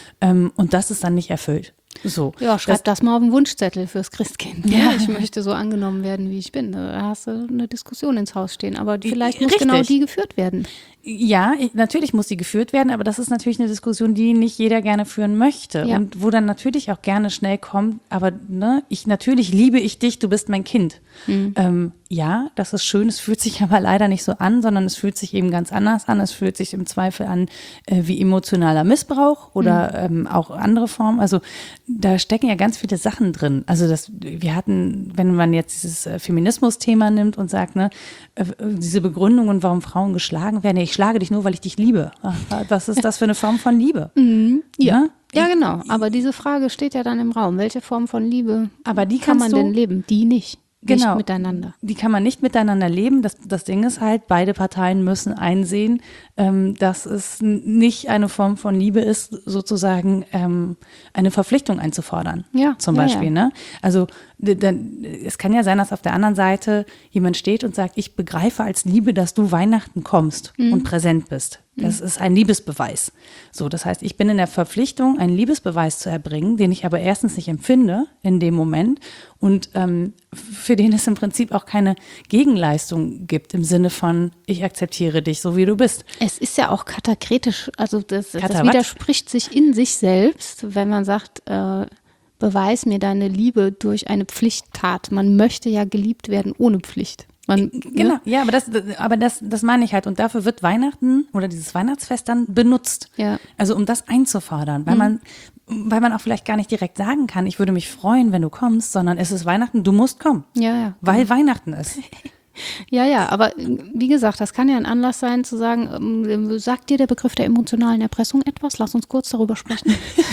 Und das ist dann nicht erfüllt. So. Ja, schreib das mal auf den Wunschzettel fürs Christkind. Ja, ich möchte so angenommen werden, wie ich bin. Da hast du eine Diskussion ins Haus stehen, aber vielleicht muss genau die geführt werden. Ja, natürlich muss sie geführt werden, aber das ist natürlich eine Diskussion, die nicht jeder gerne führen möchte Ja. und wo dann natürlich auch gerne schnell kommt, aber ne, natürlich liebe ich dich, du bist mein Kind. Ja, das ist schön, es fühlt sich aber leider nicht so an, sondern es fühlt sich eben ganz anders an. Es fühlt sich im Zweifel an wie emotionaler Missbrauch oder auch andere Formen. Also da stecken ja ganz viele Sachen drin. Also wir hatten, wenn man jetzt dieses Feminismus-Thema nimmt und sagt, ne, diese Begründungen, warum Frauen geschlagen werden, ich schlage dich nur, weil ich dich liebe. Was ist das für eine Form von Liebe? Ja. Ja, genau. Aber diese Frage steht ja dann im Raum. Welche Form von Liebe aber die kann man kannst du- denn leben? Die nicht. Genau. Nicht miteinander. Die kann man nicht miteinander leben. Das Ding ist halt, beide Parteien müssen einsehen, dass es nicht eine Form von Liebe ist, sozusagen eine Verpflichtung einzufordern. Ja, Zum ja, Beispiel. ja. Ne? Also es kann ja sein, dass auf der anderen Seite jemand steht und sagt, ich begreife als Liebe, dass du Weihnachten kommst und präsent bist. Das ist ein Liebesbeweis. So, das heißt, ich bin in der Verpflichtung, einen Liebesbeweis zu erbringen, den ich aber erstens nicht empfinde in dem Moment und für den es im Prinzip auch keine Gegenleistung gibt im Sinne von, ich akzeptiere dich so, wie du bist. Es ist ja auch katakretisch, also das Kata was? widerspricht sich in sich selbst, wenn man sagt, beweis mir deine Liebe durch eine Pflichttat. Man möchte ja geliebt werden ohne Pflicht. Genau, ja, aber das meine ich halt. Und dafür wird Weihnachten oder dieses Weihnachtsfest dann benutzt. Ja. Also um das einzufordern, weil man auch vielleicht gar nicht direkt sagen kann, ich würde mich freuen, wenn du kommst, sondern es ist Weihnachten, du musst kommen. Ja. Weil Weihnachten ist. Ja, aber wie gesagt, das kann ja ein Anlass sein zu sagen, sagt dir der Begriff der emotionalen Erpressung etwas? Lass uns kurz darüber sprechen.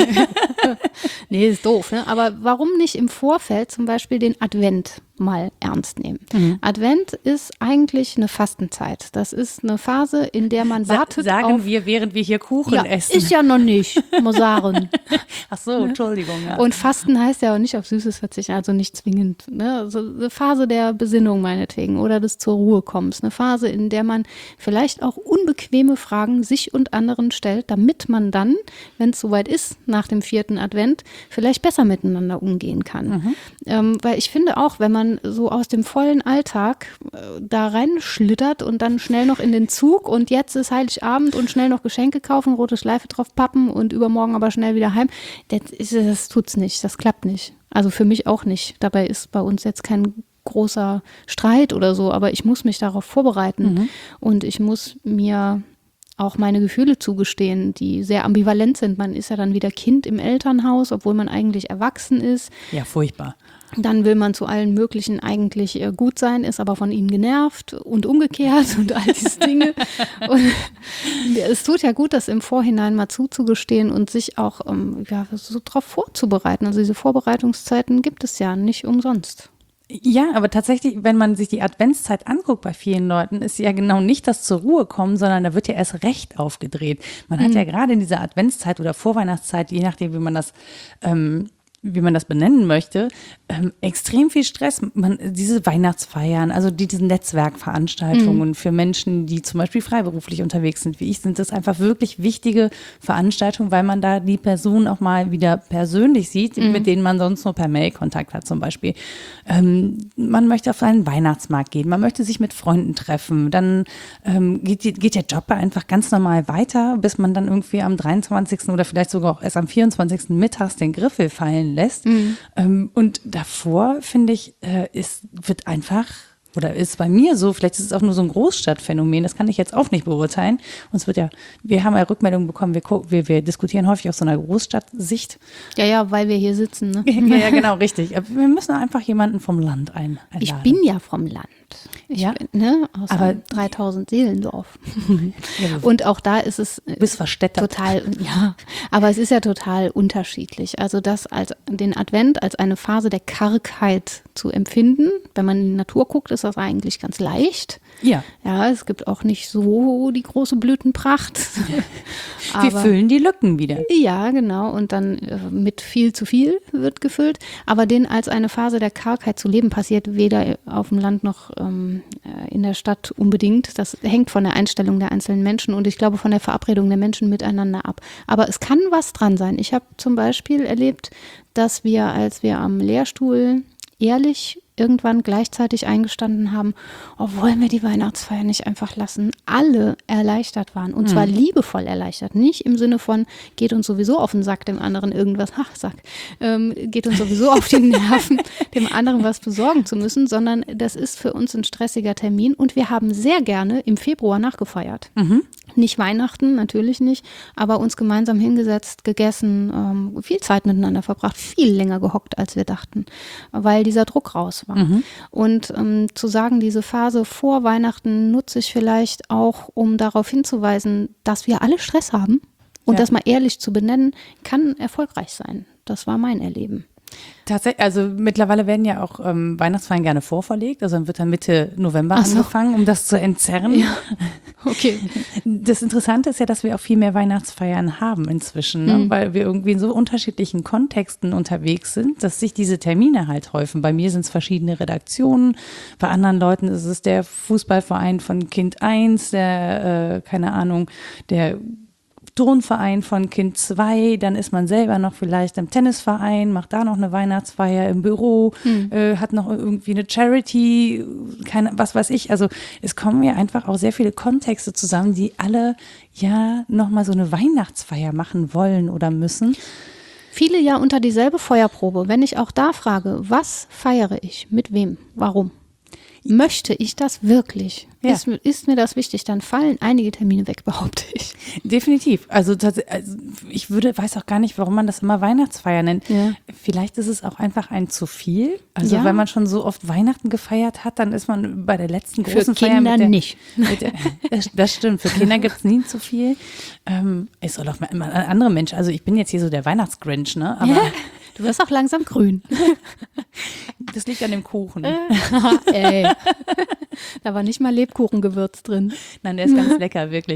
Nee, ist doof, ne? Aber warum nicht im Vorfeld zum Beispiel den Advent mal ernst nehmen? Advent ist eigentlich eine Fastenzeit. Das ist eine Phase, in der man wartet Sagen auf... wir, während wir hier Kuchen Ja, essen. ist ja noch nicht, muss sagen. Ach so, Entschuldigung. Ja. Und Fasten heißt ja auch nicht auf Süßes verzichten, also nicht zwingend. Ne? Also eine Phase der Besinnung meinetwegen oder des zur Ruhe kommens. Eine Phase, in der man vielleicht auch unbequeme Fragen sich und anderen stellt, damit man dann, wenn es soweit ist, nach dem 4. Advent, vielleicht besser miteinander umgehen kann. Weil ich finde auch, wenn man so aus dem vollen Alltag da reinschlittert und dann schnell noch in den Zug und jetzt ist Heiligabend und schnell noch Geschenke kaufen, rote Schleife drauf pappen und übermorgen aber schnell wieder heim, das tut's nicht, das klappt nicht. Also für mich auch nicht. Dabei ist bei uns jetzt kein großer Streit oder so, aber ich muss mich darauf vorbereiten und ich muss mir auch meine Gefühle zugestehen, die sehr ambivalent sind. Man ist ja dann wieder Kind im Elternhaus, obwohl man eigentlich erwachsen ist. Ja, furchtbar. Dann will man zu allen möglichen eigentlich gut sein, ist aber von ihnen genervt und umgekehrt und all diese Dinge. Und es tut ja gut, das im Vorhinein mal zuzugestehen und sich auch so darauf vorzubereiten. Also diese Vorbereitungszeiten gibt es ja nicht umsonst. Ja, aber tatsächlich, wenn man sich die Adventszeit anguckt bei vielen Leuten, ist ja genau nicht das zur Ruhe kommen, sondern da wird ja erst recht aufgedreht. Man hat ja gerade in dieser Adventszeit oder Vorweihnachtszeit, je nachdem, wie man das benennen möchte, extrem viel Stress. Diese Weihnachtsfeiern, also diese Netzwerkveranstaltungen für Menschen, die zum Beispiel freiberuflich unterwegs sind, wie ich, sind das einfach wirklich wichtige Veranstaltungen, weil man da die Personen auch mal wieder persönlich sieht, mit denen man sonst nur per Mail Kontakt hat zum Beispiel. Man möchte auf einen Weihnachtsmarkt gehen, man möchte sich mit Freunden treffen, dann geht der Job einfach ganz normal weiter, bis man dann irgendwie am 23. oder vielleicht sogar auch erst am 24. mittags den Griffel fallen lässt. Und davor, finde ich, wird einfach, oder ist bei mir so, vielleicht ist es auch nur so ein Großstadtphänomen, das kann ich jetzt auch nicht beurteilen. Wir haben ja Rückmeldungen bekommen, wir diskutieren häufig aus so einer Großstadtsicht. Ja, weil wir hier sitzen. Ne? Ja, genau, richtig. Wir müssen einfach jemanden vom Land einladen. Ich bin ja vom Land. Ja, Aus aber einem 3000 Seelendorf. Und auch da ist es du bist verstädtert. total, ja, aber es ist ja total unterschiedlich. Also das den Advent als eine Phase der Kargheit zu empfinden, wenn man in die Natur guckt, ist das eigentlich ganz leicht. Ja. Ja, es gibt auch nicht so die große Blütenpracht. Wir füllen die Lücken wieder. Ja, genau. Und dann mit viel zu viel wird gefüllt. Aber den als eine Phase der Kargheit zu leben, passiert weder auf dem Land noch in der Stadt unbedingt. Das hängt von der Einstellung der einzelnen Menschen und ich glaube von der Verabredung der Menschen miteinander ab. Aber es kann was dran sein. Ich habe zum Beispiel erlebt, dass wir, als wir am Lehrstuhl ehrlich irgendwann gleichzeitig eingestanden haben, oh, wollen wir die Weihnachtsfeier nicht einfach lassen, alle erleichtert waren. Und zwar liebevoll erleichtert. Nicht im Sinne von, geht uns sowieso auf den Sack, dem anderen irgendwas, geht uns sowieso auf die Nerven, dem anderen was besorgen zu müssen, sondern das ist für uns ein stressiger Termin und wir haben sehr gerne im Februar nachgefeiert. Nicht Weihnachten, natürlich nicht, aber uns gemeinsam hingesetzt, gegessen, viel Zeit miteinander verbracht, viel länger gehockt, als wir dachten, weil dieser Druck raus war. Und zu sagen, diese Phase vor Weihnachten nutze ich vielleicht auch, um darauf hinzuweisen, dass wir alle Stress haben und das mal ehrlich zu benennen, kann erfolgreich sein. Das war mein Erleben. Tatsächlich, also mittlerweile werden ja auch Weihnachtsfeiern gerne vorverlegt, also dann wird dann Mitte November angefangen, um das zu entzerren. Ja. Okay. Das Interessante ist ja, dass wir auch viel mehr Weihnachtsfeiern haben inzwischen, ne? Weil wir irgendwie in so unterschiedlichen Kontexten unterwegs sind, dass sich diese Termine halt häufen. Bei mir sind es verschiedene Redaktionen, bei anderen Leuten ist es der Fußballverein von Kind 1, der, keine Ahnung, der Turnverein von Kind 2, dann ist man selber noch vielleicht im Tennisverein, macht da noch eine Weihnachtsfeier im Büro, hat noch irgendwie eine Charity, was weiß ich. Also es kommen ja einfach auch sehr viele Kontexte zusammen, die alle ja nochmal so eine Weihnachtsfeier machen wollen oder müssen. Viele ja unter dieselbe Feuerprobe. Wenn ich auch da frage, was feiere ich, mit wem, warum? Möchte ich das wirklich? Ja. Ist mir das wichtig? Dann fallen einige Termine weg, behaupte ich. Definitiv. Also ich weiß auch gar nicht, warum man das immer Weihnachtsfeier nennt. Ja. Vielleicht ist es auch einfach ein zu viel. Also wenn man schon so oft Weihnachten gefeiert hat, dann ist man bei der letzten großen Feier mit Kinder nicht. Das stimmt. Für Kinder gibt es nie zu viel. Es soll auch immer ein anderer Mensch. Also ich bin jetzt hier so der Weihnachtsgrinch, ne? Aber du wirst auch langsam grün. Das liegt an dem Kuchen. Ey. Da war nicht mal Lebkuchengewürz drin. Nein, der ist ganz lecker, wirklich.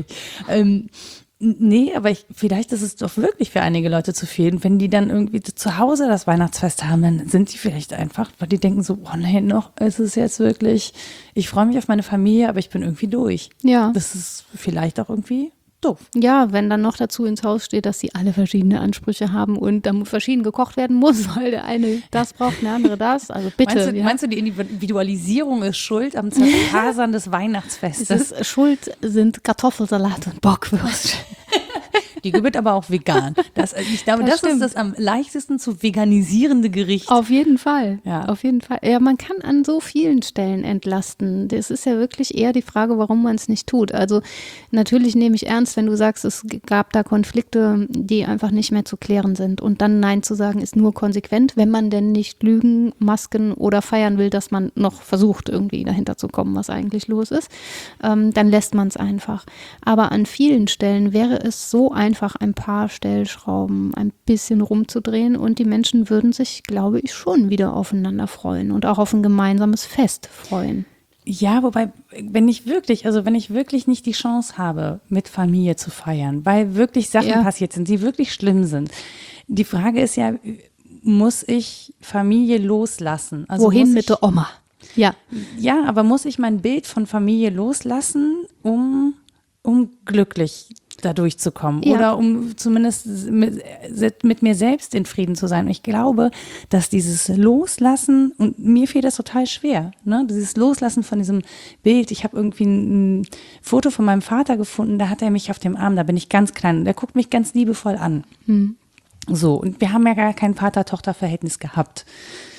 Nee, aber vielleicht ist es doch wirklich für einige Leute zu viel. Und wenn die dann irgendwie zu Hause das Weihnachtsfest haben, dann sind die vielleicht einfach, weil die denken so, oh nee, es ist jetzt wirklich, ich freue mich auf meine Familie, aber ich bin irgendwie durch. Ja. Das ist vielleicht auch irgendwie doof. Ja, wenn dann noch dazu ins Haus steht, dass sie alle verschiedene Ansprüche haben und dann verschieden gekocht werden muss, weil der eine das braucht, der andere das. Also bitte. Meinst du, die Individualisierung ist schuld am Zerfasern des Weihnachtsfestes? Schuld sind Kartoffelsalat und Bockwürste. Die wird aber auch vegan. Ich glaube, das ist das am leichtesten zu veganisierende Gericht. Auf jeden Fall. Ja. Auf jeden Fall. Ja, man kann an so vielen Stellen entlasten. Das ist ja wirklich eher die Frage, warum man es nicht tut. Also natürlich nehme ich ernst, wenn du sagst, es gab da Konflikte, die einfach nicht mehr zu klären sind. Und dann Nein zu sagen, ist nur konsequent, wenn man denn nicht lügen, masken oder feiern will, dass man noch versucht, irgendwie dahinter zu kommen, was eigentlich los ist. Dann lässt man es einfach. Aber an vielen Stellen wäre es so einfach ein paar Stellschrauben ein bisschen rumzudrehen und die Menschen würden sich, glaube ich, schon wieder aufeinander freuen und auch auf ein gemeinsames Fest freuen. Ja, wobei, wenn ich wirklich nicht die Chance habe, mit Familie zu feiern, weil wirklich Sachen passiert sind, die wirklich schlimm sind. Die Frage ist ja, muss ich Familie loslassen? Also wohin mit der Oma? Ja. Ja, aber muss ich mein Bild von Familie loslassen, um glücklich dadurch zu kommen oder um zumindest mit mir selbst in Frieden zu sein. Und ich glaube, dass dieses Loslassen, und mir fällt das total schwer, ne? Dieses Loslassen von diesem Bild. Ich habe irgendwie ein Foto von meinem Vater gefunden, da hat er mich auf dem Arm, da bin ich ganz klein und der guckt mich ganz liebevoll an. So, und wir haben ja gar kein Vater-Tochter-Verhältnis gehabt.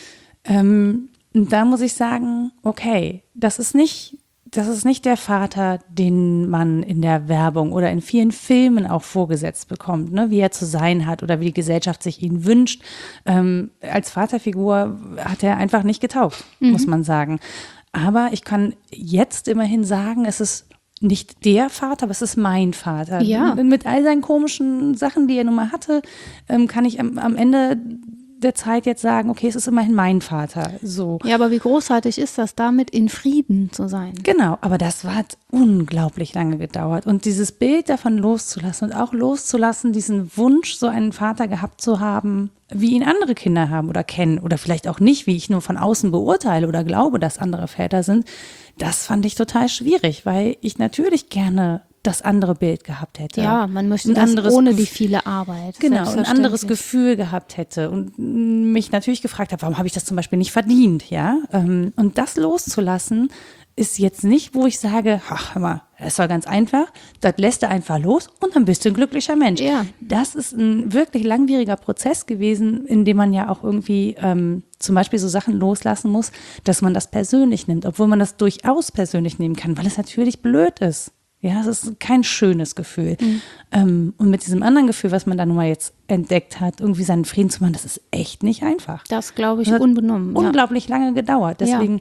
Und da muss ich sagen, okay, das ist nicht der Vater, den man in der Werbung oder in vielen Filmen auch vorgesetzt bekommt, ne? Wie er zu sein hat oder wie die Gesellschaft sich ihn wünscht. Als Vaterfigur hat er einfach nicht getaugt, muss man sagen. Aber ich kann jetzt immerhin sagen, es ist nicht der Vater, aber es ist mein Vater. Ja. Mit all seinen komischen Sachen, die er nun mal hatte, kann ich am Ende der Zeit jetzt sagen, okay, es ist immerhin mein Vater. So. Ja, aber wie großartig ist das, damit in Frieden zu sein? Genau, aber das hat unglaublich lange gedauert. Und dieses Bild davon loszulassen und auch loszulassen, diesen Wunsch, so einen Vater gehabt zu haben, wie ihn andere Kinder haben oder kennen oder vielleicht auch nicht, wie ich nur von außen beurteile oder glaube, dass andere Väter sind, das fand ich total schwierig, weil ich natürlich gerne das andere Bild gehabt hätte. Ja, man möchte das ohne die viele Arbeit. Genau, ein anderes Gefühl gehabt hätte und mich natürlich gefragt habe, warum habe ich das zum Beispiel nicht verdient, ja? Und das loszulassen ist jetzt nicht, wo ich sage, ach, hör mal, das war ganz einfach, das lässt du einfach los und dann bist du ein glücklicher Mensch. Ja. Das ist ein wirklich langwieriger Prozess gewesen, in dem man ja auch irgendwie zum Beispiel so Sachen loslassen muss, dass man das persönlich nimmt, obwohl man das durchaus persönlich nehmen kann, weil es natürlich blöd ist. Ja, es ist kein schönes Gefühl. Und mit diesem anderen Gefühl, was man da nun mal jetzt entdeckt hat, irgendwie seinen Frieden zu machen, das ist echt nicht einfach. Das glaube ich Das hat unbenommen. unglaublich lange gedauert. Deswegen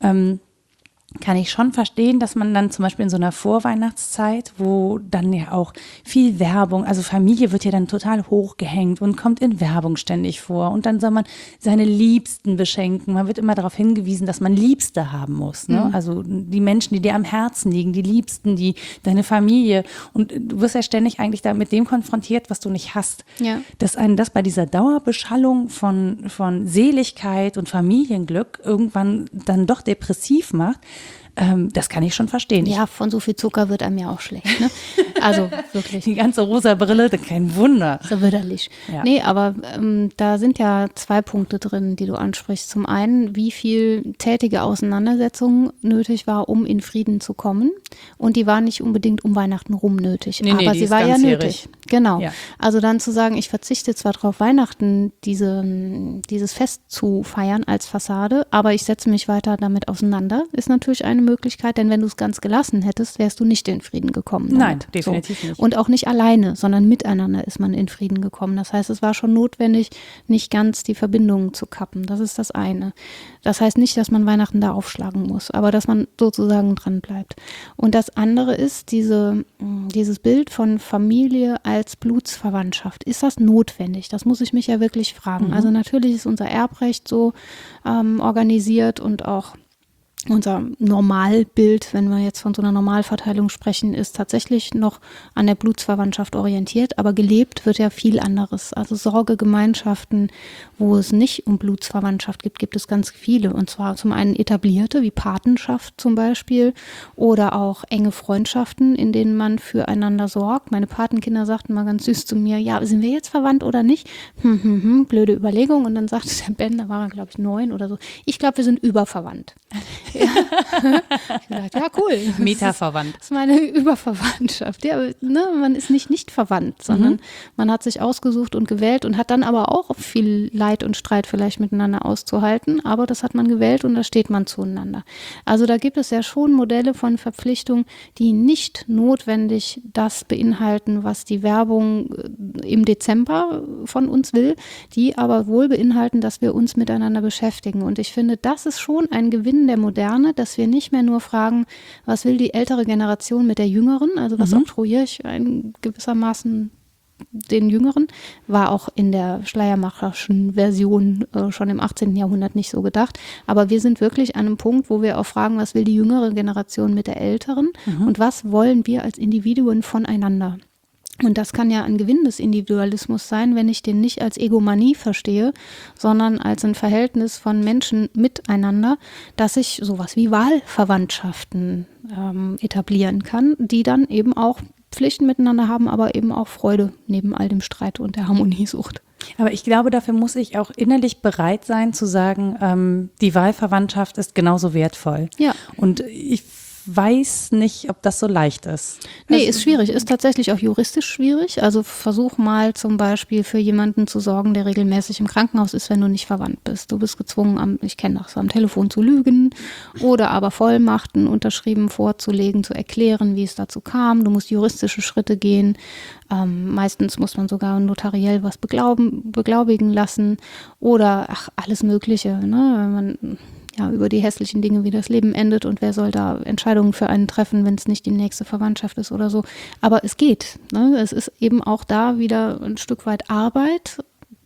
kann ich schon verstehen, dass man dann zum Beispiel in so einer Vorweihnachtszeit, wo dann ja auch viel Werbung, also Familie wird ja dann total hochgehängt und kommt in Werbung ständig vor und dann soll man seine Liebsten beschenken. Man wird immer darauf hingewiesen, dass man Liebste haben muss, ne? Also die Menschen, die dir am Herzen liegen, die Liebsten, deine Familie, und du wirst ja ständig eigentlich da mit dem konfrontiert, was du nicht hast. Ja. Dass einen das bei dieser Dauerbeschallung von Seligkeit und Familienglück irgendwann dann doch depressiv macht, das kann ich schon verstehen. Ja, von so viel Zucker wird einem ja auch schlecht, ne? Also wirklich. Die ganze rosa Brille, kein Wunder. So widerlich. Ja. Nee, aber da sind ja 2 Punkte drin, die du ansprichst. Zum einen, wie viel tätige Auseinandersetzung nötig war, um in Frieden zu kommen. Und die war nicht unbedingt um Weihnachten rum nötig. Nee, aber die sie ist war ja ganzjährig. nötig. Genau. Ja. Also dann zu sagen, ich verzichte zwar darauf, Weihnachten dieses Fest zu feiern als Fassade, aber ich setze mich weiter damit auseinander, ist natürlich eine Möglichkeit, denn wenn du es ganz gelassen hättest, wärst du nicht in Frieden gekommen. Damit. Nein, definitiv nicht. Und auch nicht alleine, sondern miteinander ist man in Frieden gekommen. Das heißt, es war schon notwendig, nicht ganz die Verbindungen zu kappen. Das ist das eine. Das heißt nicht, dass man Weihnachten da aufschlagen muss, aber dass man sozusagen dran bleibt. Und das andere ist dieses Bild von Familie als Blutsverwandtschaft. Ist das notwendig? Das muss ich mich ja wirklich fragen. Also natürlich ist unser Erbrecht so organisiert und auch unser Normalbild, wenn wir jetzt von so einer Normalverteilung sprechen, ist tatsächlich noch an der Blutsverwandtschaft orientiert, aber gelebt wird ja viel anderes. Also Sorgegemeinschaften, wo es nicht um Blutsverwandtschaft gibt es ganz viele. Und zwar zum einen etablierte, wie Patenschaft zum Beispiel, oder auch enge Freundschaften, in denen man füreinander sorgt. Meine Patenkinder sagten mal ganz süß zu mir, ja, sind wir jetzt verwandt oder nicht? Blöde Überlegung. Und dann sagte der Ben, da war er, glaube ich, 9 oder so, ich glaube, wir sind überverwandt. Ja. Ich dachte, ja, cool. Metaverwandt. Das ist meine Überverwandtschaft. Ja, ne, man ist nicht verwandt, sondern man hat sich ausgesucht und gewählt und hat dann aber auch viel Leid und Streit vielleicht miteinander auszuhalten, aber das hat man gewählt und da steht man zueinander. Also da gibt es ja schon Modelle von Verpflichtung, die nicht notwendig das beinhalten, was die Werbung im Dezember von uns will, die aber wohl beinhalten, dass wir uns miteinander beschäftigen. Und ich finde, das ist schon ein Gewinn der Moderne, dass wir nicht mehr nur fragen, was will die ältere Generation mit der jüngeren, also was oktroyiere ich gewissermaßen den Jüngeren, war auch in der schleiermacherischen Version schon im 18. Jahrhundert nicht so gedacht. Aber wir sind wirklich an einem Punkt, wo wir auch fragen, was will die jüngere Generation mit der älteren und was wollen wir als Individuen voneinander. Und das kann ja ein Gewinn des Individualismus sein, wenn ich den nicht als Egomanie verstehe, sondern als ein Verhältnis von Menschen miteinander, dass ich sowas wie Wahlverwandtschaften etablieren kann, die dann eben auch Pflichten miteinander haben, aber eben auch Freude neben all dem Streit und der Harmoniesucht. Aber ich glaube, dafür muss ich auch innerlich bereit sein zu sagen, die Wahlverwandtschaft ist genauso wertvoll. Ja. Und ich weiß nicht, ob das so leicht ist. Nee, ist schwierig. Ist tatsächlich auch juristisch schwierig. Also versuch mal zum Beispiel für jemanden zu sorgen, der regelmäßig im Krankenhaus ist, wenn du nicht verwandt bist. Du bist gezwungen, ich kenne das, am Telefon zu lügen oder aber Vollmachten unterschrieben vorzulegen, zu erklären, wie es dazu kam. Du musst juristische Schritte gehen. Meistens muss man sogar notariell was beglaubigen lassen oder alles Mögliche, ne? Wenn man über die hässlichen Dinge, wie das Leben endet und wer soll da Entscheidungen für einen treffen, wenn es nicht die nächste Verwandtschaft ist oder so. Aber es geht, ne? Es ist eben auch da wieder ein Stück weit Arbeit.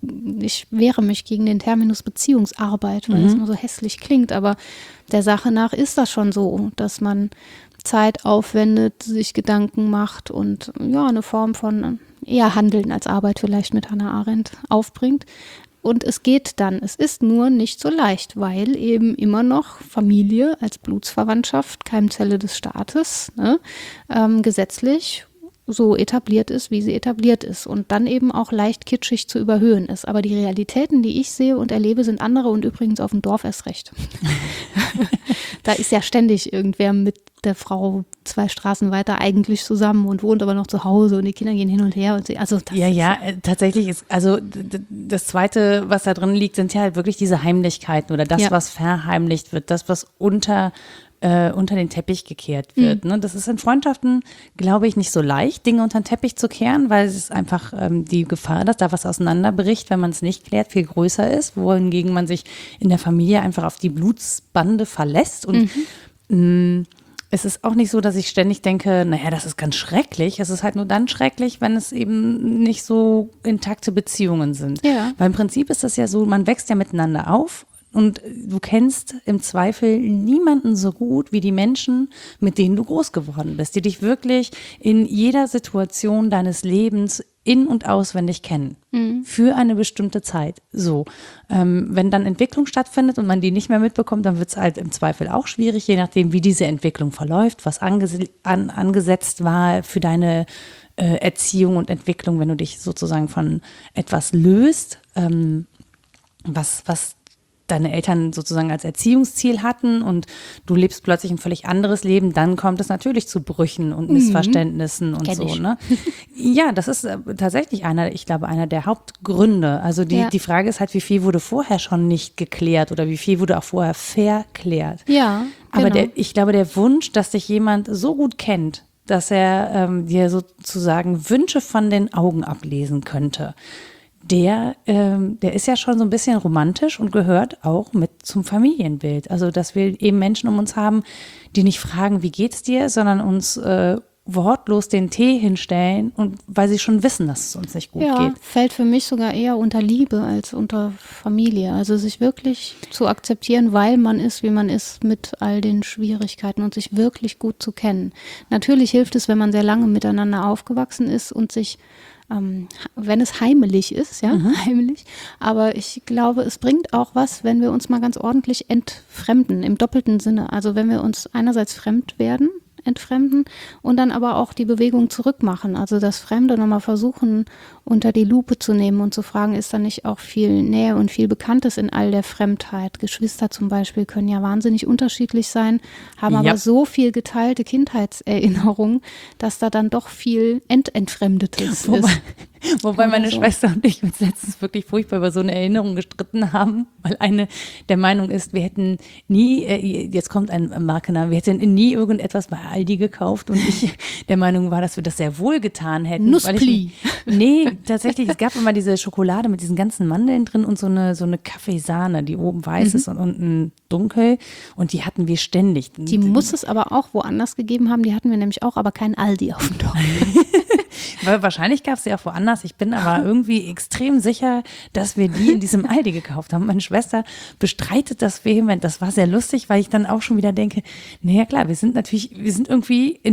Ich wehre mich gegen den Terminus Beziehungsarbeit, weil es immer so hässlich klingt, aber der Sache nach ist das schon so, dass man Zeit aufwendet, sich Gedanken macht und eine Form von eher Handeln als Arbeit vielleicht mit Hannah Arendt aufbringt. und es geht dann. Es ist nur nicht so leicht, weil eben immer noch Familie als Blutsverwandtschaft, Keimzelle des Staates, ne, gesetzlich so etabliert ist, wie sie etabliert ist und dann eben auch leicht kitschig zu überhöhen ist. Aber die Realitäten, die ich sehe und erlebe, sind andere und übrigens auf dem Dorf erst recht. Da ist ja ständig irgendwer mit der Frau 2 Straßen weiter eigentlich zusammen und wohnt aber noch zu Hause und die Kinder gehen hin und her. Und tatsächlich ist, also das Zweite, was da drin liegt, sind ja halt wirklich diese Heimlichkeiten oder das, was verheimlicht wird, das, was unter den Teppich gekehrt wird. Ne? Das ist in Freundschaften, glaube ich, nicht so leicht, Dinge unter den Teppich zu kehren, weil es ist einfach die Gefahr, dass da was auseinanderbricht, wenn man es nicht klärt, viel größer ist, wohingegen man sich in der Familie einfach auf die Blutsbande verlässt. Und es ist auch nicht so, dass ich ständig denke, naja, das ist ganz schrecklich. Es ist halt nur dann schrecklich, wenn es eben nicht so intakte Beziehungen sind. Ja. Weil im Prinzip ist das ja so, man wächst ja miteinander auf. Und du kennst im Zweifel niemanden so gut wie die Menschen, mit denen du groß geworden bist, die dich wirklich in jeder Situation deines Lebens in- und auswendig kennen. Für eine bestimmte Zeit. So. Wenn dann Entwicklung stattfindet und man die nicht mehr mitbekommt, dann wird es halt im Zweifel auch schwierig, je nachdem, wie diese Entwicklung verläuft, was angesetzt war für deine Erziehung und Entwicklung, wenn du dich sozusagen von etwas löst, was deine Eltern sozusagen als Erziehungsziel hatten und du lebst plötzlich ein völlig anderes Leben, dann kommt es natürlich zu Brüchen und Missverständnissen und so. Ne? Ja, das ist tatsächlich einer der Hauptgründe. Also die Frage ist halt, wie viel wurde vorher schon nicht geklärt oder wie viel wurde auch vorher verklärt. Ja, aber genau. ich glaube, der Wunsch, dass dich jemand so gut kennt, dass er dir sozusagen Wünsche von den Augen ablesen könnte, der ist ja schon so ein bisschen romantisch und gehört auch mit zum Familienbild. Also, dass wir eben Menschen um uns haben, die nicht fragen, wie geht's dir, sondern uns wortlos den Tee hinstellen und weil sie schon wissen, dass es uns nicht gut geht. Fällt für mich sogar eher unter Liebe als unter Familie. Also sich wirklich zu akzeptieren, weil man ist, wie man ist, mit all den Schwierigkeiten und sich wirklich gut zu kennen. Natürlich hilft es, wenn man sehr lange miteinander aufgewachsen ist und sich wenn es heimelig ist, heimelig. Aber ich glaube, es bringt auch was, wenn wir uns mal ganz ordentlich entfremden, im doppelten Sinne. Also wenn wir uns einerseits entfremden und dann aber auch die Bewegung zurückmachen. Also das Fremde nochmal versuchen, unter die Lupe zu nehmen und zu fragen, ist da nicht auch viel Nähe und viel Bekanntes in all der Fremdheit? Geschwister zum Beispiel können ja wahnsinnig unterschiedlich sein, haben aber so viel geteilte Kindheitserinnerungen, dass da dann doch viel Entfremdetes ist. Wobei meine Schwester und ich uns letztens wirklich furchtbar über so eine Erinnerung gestritten haben, weil eine der Meinung ist, wir hätten nie, jetzt kommt ein Markenname, wir hätten nie irgendetwas bei Aldi gekauft und ich der Meinung war, dass wir das sehr wohl getan hätten. Nusspli. Nee, tatsächlich, es gab immer diese Schokolade mit diesen ganzen Mandeln drin und so eine Kaffeesahne, die oben weiß ist und unten dunkel und die hatten wir ständig. Die muss es aber auch woanders gegeben haben, die hatten wir nämlich auch, aber kein Aldi auf dem Dorf. Weil wahrscheinlich gab es sie auch woanders. Ich bin aber irgendwie extrem sicher, dass wir die in diesem Aldi gekauft haben. Meine Schwester bestreitet das vehement. Das war sehr lustig, weil ich dann auch schon wieder denke, naja klar, wir sind irgendwie im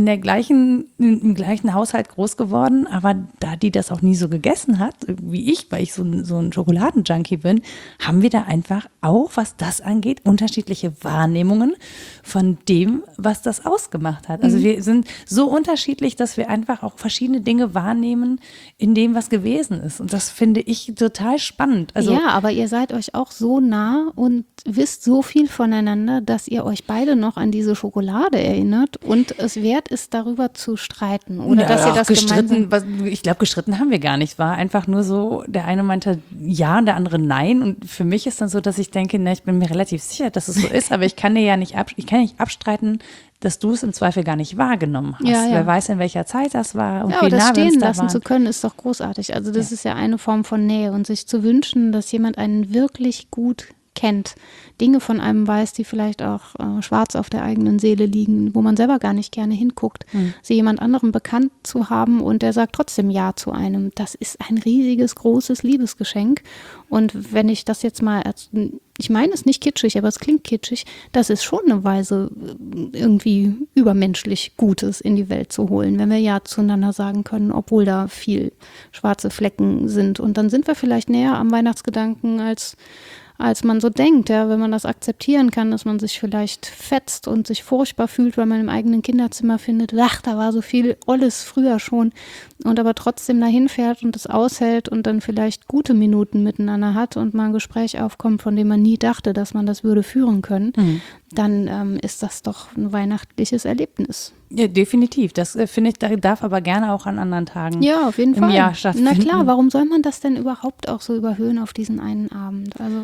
gleichen Haushalt groß geworden, aber da die das auch nie so gegessen hat, wie ich, weil ich so ein Schokoladenjunkie bin, haben wir da einfach auch, was das angeht, unterschiedliche Wahrnehmungen von dem, was das ausgemacht hat. Also wir sind so unterschiedlich, dass wir einfach auch verschiedene Dinge wahrnehmen in dem, was gewesen ist. Und das finde ich total spannend. Also, ja, aber ihr seid euch auch so nah und wisst so viel voneinander, dass ihr euch beide noch an diese Schokolade erinnert und es wert ist, darüber zu streiten. Oder dass ihr das gemeinsam... Ich glaube, gestritten haben wir gar nicht. Es war einfach nur so, der eine meinte ja und der andere nein. Und für mich ist dann so, dass ich denke, ich bin mir relativ sicher, dass es so ist, aber ich kann nicht abstreiten, dass du es im Zweifel gar nicht wahrgenommen hast. Ja. Wer weiß, in welcher Zeit das war und ja, wie aber das nah wir uns stehen da lassen waren. zu können, ist doch großartig. Also das ist ja eine Form von Nähe und sich zu wünschen, dass jemand einen wirklich gut kennt, Dinge von einem weiß, die vielleicht auch schwarz auf der eigenen Seele liegen, wo man selber gar nicht gerne hinguckt, sie jemand anderem bekannt zu haben und der sagt trotzdem Ja zu einem. Das ist ein riesiges, großes Liebesgeschenk. Und wenn ich das jetzt mal ich meine es nicht kitschig, aber es klingt kitschig, das ist schon eine Weise, irgendwie übermenschlich Gutes in die Welt zu holen, wenn wir ja zueinander sagen können, obwohl da viel schwarze Flecken sind. Und dann sind wir vielleicht näher am Weihnachtsgedanken, als man so denkt, ja, wenn man das akzeptieren kann, dass man sich vielleicht fetzt und sich furchtbar fühlt, weil man im eigenen Kinderzimmer findet, ach, da war so viel Olles früher schon und aber trotzdem dahin fährt und es aushält und dann vielleicht gute Minuten miteinander hat und mal ein Gespräch aufkommt, von dem man nie dachte, dass man das würde führen können, dann ist das doch ein weihnachtliches Erlebnis. Ja, definitiv. Das finde ich, darf aber gerne auch an anderen Tagen ja, auf jeden im Fall. Jahr stattfinden. Na klar, warum soll man das denn überhaupt auch so überhöhen auf diesen einen Abend? Also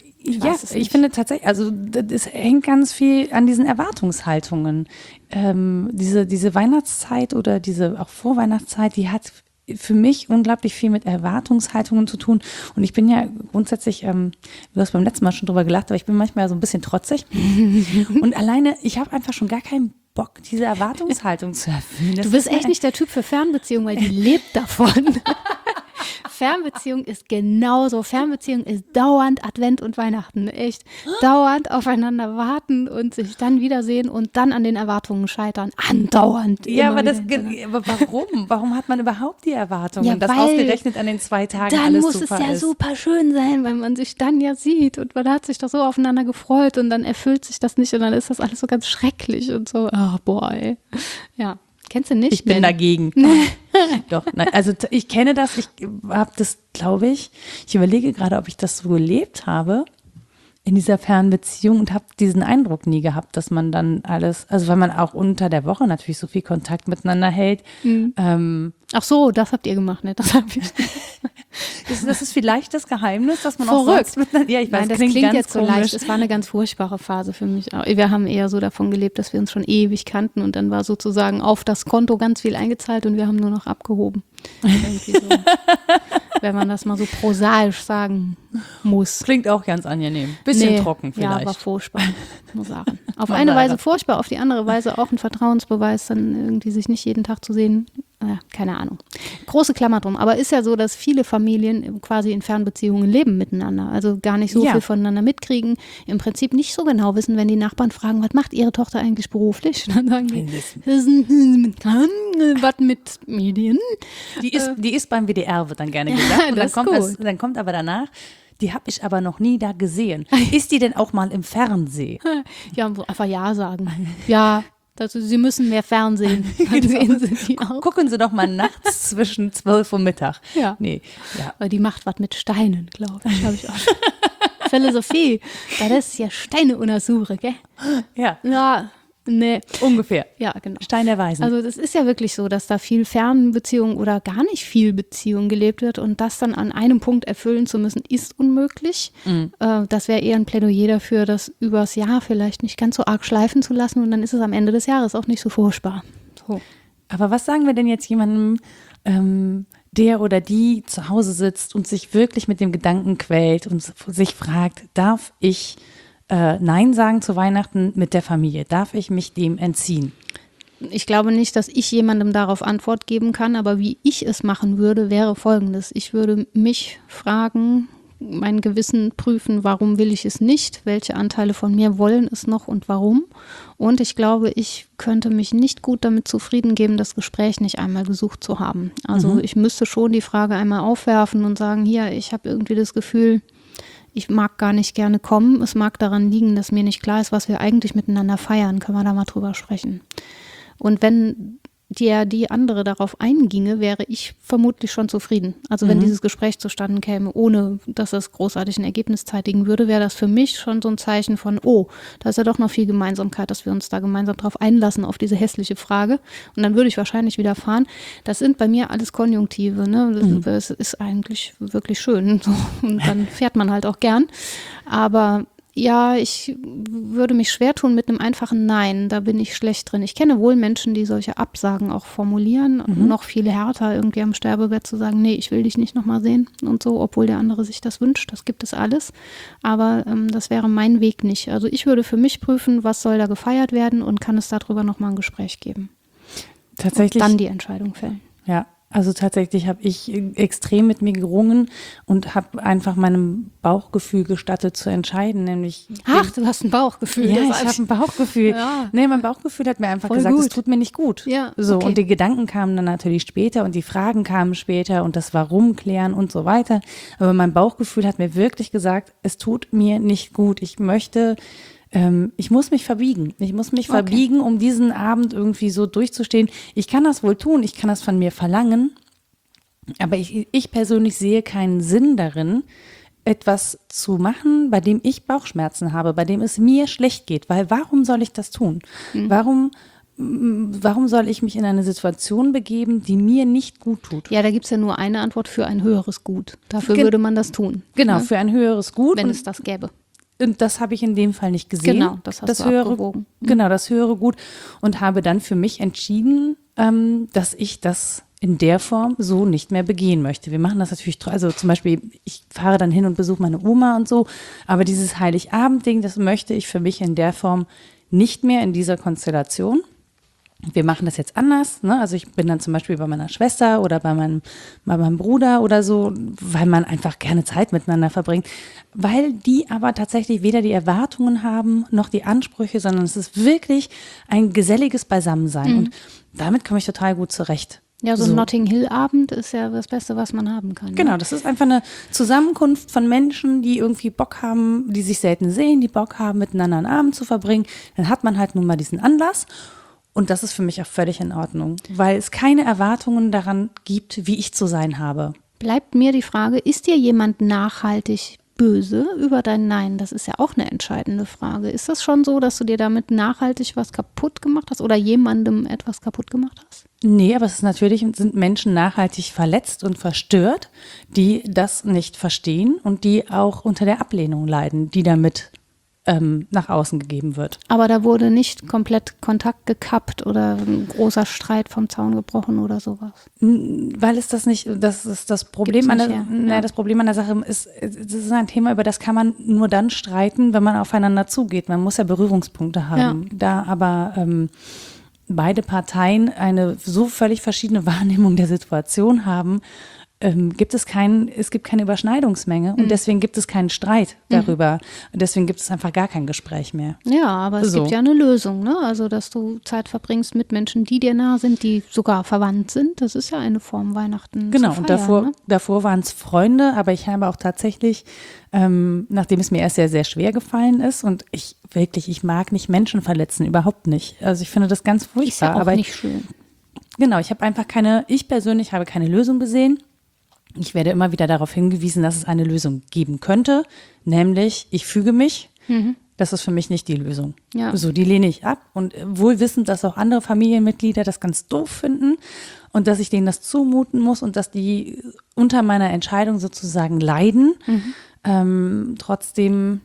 ich finde tatsächlich, also das hängt ganz viel an diesen Erwartungshaltungen. Diese Weihnachtszeit oder diese auch Vorweihnachtszeit, die hat für mich unglaublich viel mit Erwartungshaltungen zu tun. Und ich bin ja grundsätzlich, du hast beim letzten Mal schon drüber gelacht, aber ich bin manchmal so ein bisschen trotzig. Und alleine, ich habe einfach schon gar keinen Bock, diese Erwartungshaltung zu erfüllen. Du bist echt nicht der Typ für Fernbeziehungen, weil die lebt davon. Fernbeziehung ist genauso. Fernbeziehung ist dauernd Advent und Weihnachten. Echt dauernd aufeinander warten und sich dann wiedersehen und dann an den Erwartungen scheitern. Andauernd. Ja, aber warum? Warum hat man überhaupt die Erwartungen, ja, dass ausgerechnet an den 2 Tagen alles super ist? Dann muss es ja super schön sein, weil man sich dann ja sieht und man hat sich doch so aufeinander gefreut und dann erfüllt sich das nicht und dann ist das alles so ganz schrecklich und so. Oh, boah, ey. Ja. Kennst du nicht? Ich bin dagegen. Doch, nein, also ich kenne das, ich habe das, glaube ich überlege gerade, ob ich das so gelebt habe in dieser Fernbeziehung und habe diesen Eindruck nie gehabt, dass man dann alles, also weil man auch unter der Woche natürlich so viel Kontakt miteinander hält. Ach so, das habt ihr gemacht, ne? Das habe ich nicht. Das ist vielleicht das Geheimnis, dass man verrückt. Auch sonst miteinander, ja, ich weiß, nein, das klingt ganz jetzt komisch. so leicht. Es war eine ganz furchtbare Phase für mich. Wir haben eher so davon gelebt, dass wir uns schon ewig kannten und dann war sozusagen auf das Konto ganz viel eingezahlt und wir haben nur noch abgehoben. Irgendwie so. Wenn man das mal so prosaisch sagen muss. Klingt auch ganz angenehm. Bisschen trocken vielleicht. Ja, aber furchtbar, muss sagen. Auf eine Weise furchtbar, auf die andere Weise auch ein Vertrauensbeweis, dann irgendwie sich nicht jeden Tag zu sehen. Keine Ahnung. Große Klammer drum. Aber ist ja so, dass viele Familien quasi in Fernbeziehungen leben miteinander. Also gar nicht so viel voneinander mitkriegen. Im Prinzip nicht so genau wissen, wenn die Nachbarn fragen, was macht ihre Tochter eigentlich beruflich? Dann sagen die, was mit Medien. Die ist beim WDR, wird dann gerne gesagt. Und dann kommt aber danach, die habe ich aber noch nie da gesehen. Ist die denn auch mal im Fernsehen? Ja, einfach ja sagen. Ja. Also Sie müssen mehr Fernsehen. Gucken Sie doch mal nachts zwischen 12 und Mittag. Ja. Nee, ja. Weil die macht was mit Steinen, glaube ich. Habe ich auch schon. Philosophie. Das ist ja Steine untersuche, gell? Ja. Ja, nee. Ungefähr. Ja, genau. Stein der Weisen. Also das ist ja wirklich so, dass da viel Fernbeziehung oder gar nicht viel Beziehung gelebt wird und das dann an einem Punkt erfüllen zu müssen, ist unmöglich. Das wäre eher ein Plädoyer dafür, das übers Jahr vielleicht nicht ganz so arg schleifen zu lassen und dann ist es am Ende des Jahres auch nicht so furchtbar. So. Aber was sagen wir denn jetzt jemandem, der oder die zu Hause sitzt und sich wirklich mit dem Gedanken quält und sich fragt, darf ich Nein sagen zu Weihnachten mit der Familie? Darf ich mich dem entziehen? Ich glaube nicht, dass ich jemandem darauf Antwort geben kann, aber wie ich es machen würde, wäre Folgendes. Ich würde mich fragen, mein Gewissen prüfen, warum will ich es nicht, welche Anteile von mir wollen es noch und warum. Und ich glaube, ich könnte mich nicht gut damit zufrieden geben, das Gespräch nicht einmal gesucht zu haben. Also ich müsste schon die Frage einmal aufwerfen und sagen, hier, ich habe irgendwie das Gefühl, ich mag gar nicht gerne kommen. Es mag daran liegen, dass mir nicht klar ist, was wir eigentlich miteinander feiern. Können wir da mal drüber sprechen. Und wenn die andere darauf einginge, wäre ich vermutlich schon zufrieden. Also wenn dieses Gespräch zustande käme, ohne dass es großartig ein Ergebnis zeitigen würde, wäre das für mich schon so ein Zeichen von, oh, da ist ja doch noch viel Gemeinsamkeit, dass wir uns da gemeinsam drauf einlassen, auf diese hässliche Frage. Und dann würde ich wahrscheinlich wieder fahren. Das sind bei mir alles Konjunktive. Ne? Das ist eigentlich wirklich schön. So. Und dann fährt man halt auch gern. Aber ja, ich würde mich schwer tun mit einem einfachen Nein, da bin ich schlecht drin. Ich kenne wohl Menschen, die solche Absagen auch formulieren, noch viel härter irgendwie am Sterbebett zu sagen, nee, ich will dich nicht nochmal sehen und so, obwohl der andere sich das wünscht, das gibt es alles. Aber das wäre mein Weg nicht. Also ich würde für mich prüfen, was soll da gefeiert werden und kann es darüber nochmal ein Gespräch geben. Tatsächlich. Und dann die Entscheidung fällen. Ja. Also tatsächlich habe ich extrem mit mir gerungen und habe einfach meinem Bauchgefühl gestattet zu entscheiden, nämlich. Ach, du hast ein Bauchgefühl. Ja, ich habe ein Bauchgefühl. Ja. Nee, mein Bauchgefühl hat mir einfach Voll gesagt, gut. es tut mir nicht gut. Ja, So, okay. und die Gedanken kamen dann natürlich später und die Fragen kamen später und das Warum klären und so weiter. Aber mein Bauchgefühl hat mir wirklich gesagt, es tut mir nicht gut. Ich muss mich verbiegen. Ich muss mich verbiegen, um diesen Abend irgendwie so durchzustehen. Ich kann das wohl tun, ich kann das von mir verlangen, aber ich persönlich sehe keinen Sinn darin, etwas zu machen, bei dem ich Bauchschmerzen habe, bei dem es mir schlecht geht. Weil warum soll ich das tun? Warum soll ich mich in eine Situation begeben, die mir nicht gut tut? Ja, da gibt es ja nur eine Antwort: für ein höheres Gut. Dafür würde man das tun. Genau, Ne? für ein höheres Gut. Wenn es das gäbe. Und das habe ich in dem Fall nicht gesehen. Genau, das hast du abgewogen. Genau, das höhere Gut. Und habe dann für mich entschieden, dass ich das in der Form so nicht mehr begehen möchte. Wir machen das natürlich, also zum Beispiel, ich fahre dann hin und besuche meine Oma und so, aber dieses Heiligabend-Ding, das möchte ich für mich in der Form nicht mehr in dieser Konstellation. Wir machen das jetzt anders, ne? Also ich bin dann zum Beispiel bei meiner Schwester oder bei meinem Bruder oder so, weil man einfach gerne Zeit miteinander verbringt, weil die aber tatsächlich weder die Erwartungen haben noch die Ansprüche, sondern es ist wirklich ein geselliges Beisammensein und damit komme ich total gut zurecht. Ja, so ein Notting Hill-Abend ist ja das Beste, was man haben kann. Genau, das ist einfach eine Zusammenkunft von Menschen, die irgendwie Bock haben, die sich selten sehen, die Bock haben, miteinander einen Abend zu verbringen. Dann hat man halt nun mal diesen Anlass. Und das ist für mich auch völlig in Ordnung, weil es keine Erwartungen daran gibt, wie ich zu sein habe. Bleibt mir die Frage, ist dir jemand nachhaltig böse über dein Nein? Das ist ja auch eine entscheidende Frage. Ist das schon so, dass du dir damit nachhaltig was kaputt gemacht hast oder jemandem etwas kaputt gemacht hast? Nee, aber es ist natürlich, sind Menschen nachhaltig verletzt und verstört, die das nicht verstehen und die auch unter der Ablehnung leiden, die damit nach außen gegeben wird. Aber da wurde nicht komplett Kontakt gekappt oder ein großer Streit vom Zaun gebrochen oder sowas? Weil es das nicht, das ist das Problem das Problem an der Sache ist, es ist ein Thema, über das kann man nur dann streiten, wenn man aufeinander zugeht. Man muss ja Berührungspunkte haben. Ja. Da aber beide Parteien eine so völlig verschiedene Wahrnehmung der Situation haben, gibt es keine Überschneidungsmenge und deswegen gibt es keinen Streit darüber. Und deswegen gibt es einfach gar kein Gespräch mehr. Ja, aber es gibt ja eine Lösung, ne? Also, dass du Zeit verbringst mit Menschen, die dir nah sind, die sogar verwandt sind. Das ist ja eine Form, Weihnachten genau, zu feiern, und davor waren es Freunde, aber ich habe auch tatsächlich, nachdem es mir erst sehr, sehr schwer gefallen ist und ich mag nicht Menschen verletzen, überhaupt nicht. Also ich finde das ganz furchtbar. Ist ja auch aber nicht schön. Genau, ich persönlich habe keine Lösung gesehen. Ich werde immer wieder darauf hingewiesen, dass es eine Lösung geben könnte, nämlich ich füge mich. Das ist für mich nicht die Lösung. Ja. So, die lehne ich ab und wohl wissend, dass auch andere Familienmitglieder das ganz doof finden und dass ich denen das zumuten muss und dass die unter meiner Entscheidung sozusagen leiden. Trotzdem,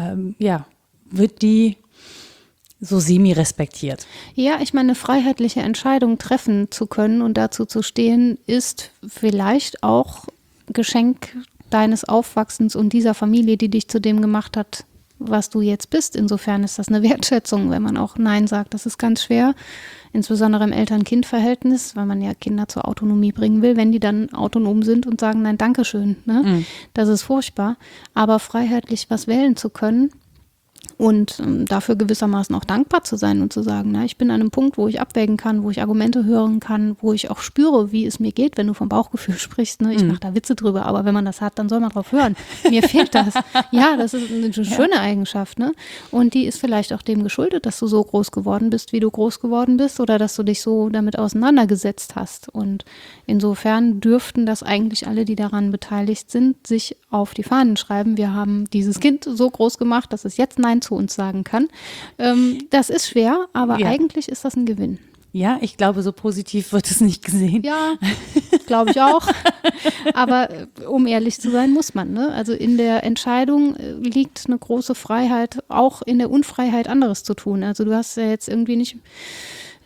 wird die so semi-respektiert. Ja, ich meine, eine freiheitliche Entscheidung treffen zu können und dazu zu stehen, ist vielleicht auch Geschenk deines Aufwachsens und dieser Familie, die dich zu dem gemacht hat, was du jetzt bist. Insofern ist das eine Wertschätzung, wenn man auch Nein sagt. Das ist ganz schwer, insbesondere im Eltern-Kind-Verhältnis, weil man ja Kinder zur Autonomie bringen will, wenn die dann autonom sind und sagen, nein, Dankeschön. Ne? Das ist furchtbar. Aber freiheitlich was wählen zu können, und dafür gewissermaßen auch dankbar zu sein und zu sagen, na, ich bin an einem Punkt, wo ich abwägen kann, wo ich Argumente hören kann, wo ich auch spüre, wie es mir geht, wenn du vom Bauchgefühl sprichst. Ne? Ich mache da Witze drüber, aber wenn man das hat, dann soll man drauf hören. Mir fehlt das. Ja, das ist eine schöne Eigenschaft. Ne? Und die ist vielleicht auch dem geschuldet, dass du so groß geworden bist, wie du groß geworden bist oder dass du dich so damit auseinandergesetzt hast. Und insofern dürften das eigentlich alle, die daran beteiligt sind, sich auf die Fahnen schreiben. Wir haben dieses Kind so groß gemacht, dass es jetzt Nein zu uns sagen kann. Das ist schwer, aber eigentlich ist das ein Gewinn. Ja, ich glaube, so positiv wird es nicht gesehen. Ja, glaube ich auch. Aber um ehrlich zu sein, muss man. Ne? Also in der Entscheidung liegt eine große Freiheit, auch in der Unfreiheit anderes zu tun. Also du hast ja jetzt irgendwie nicht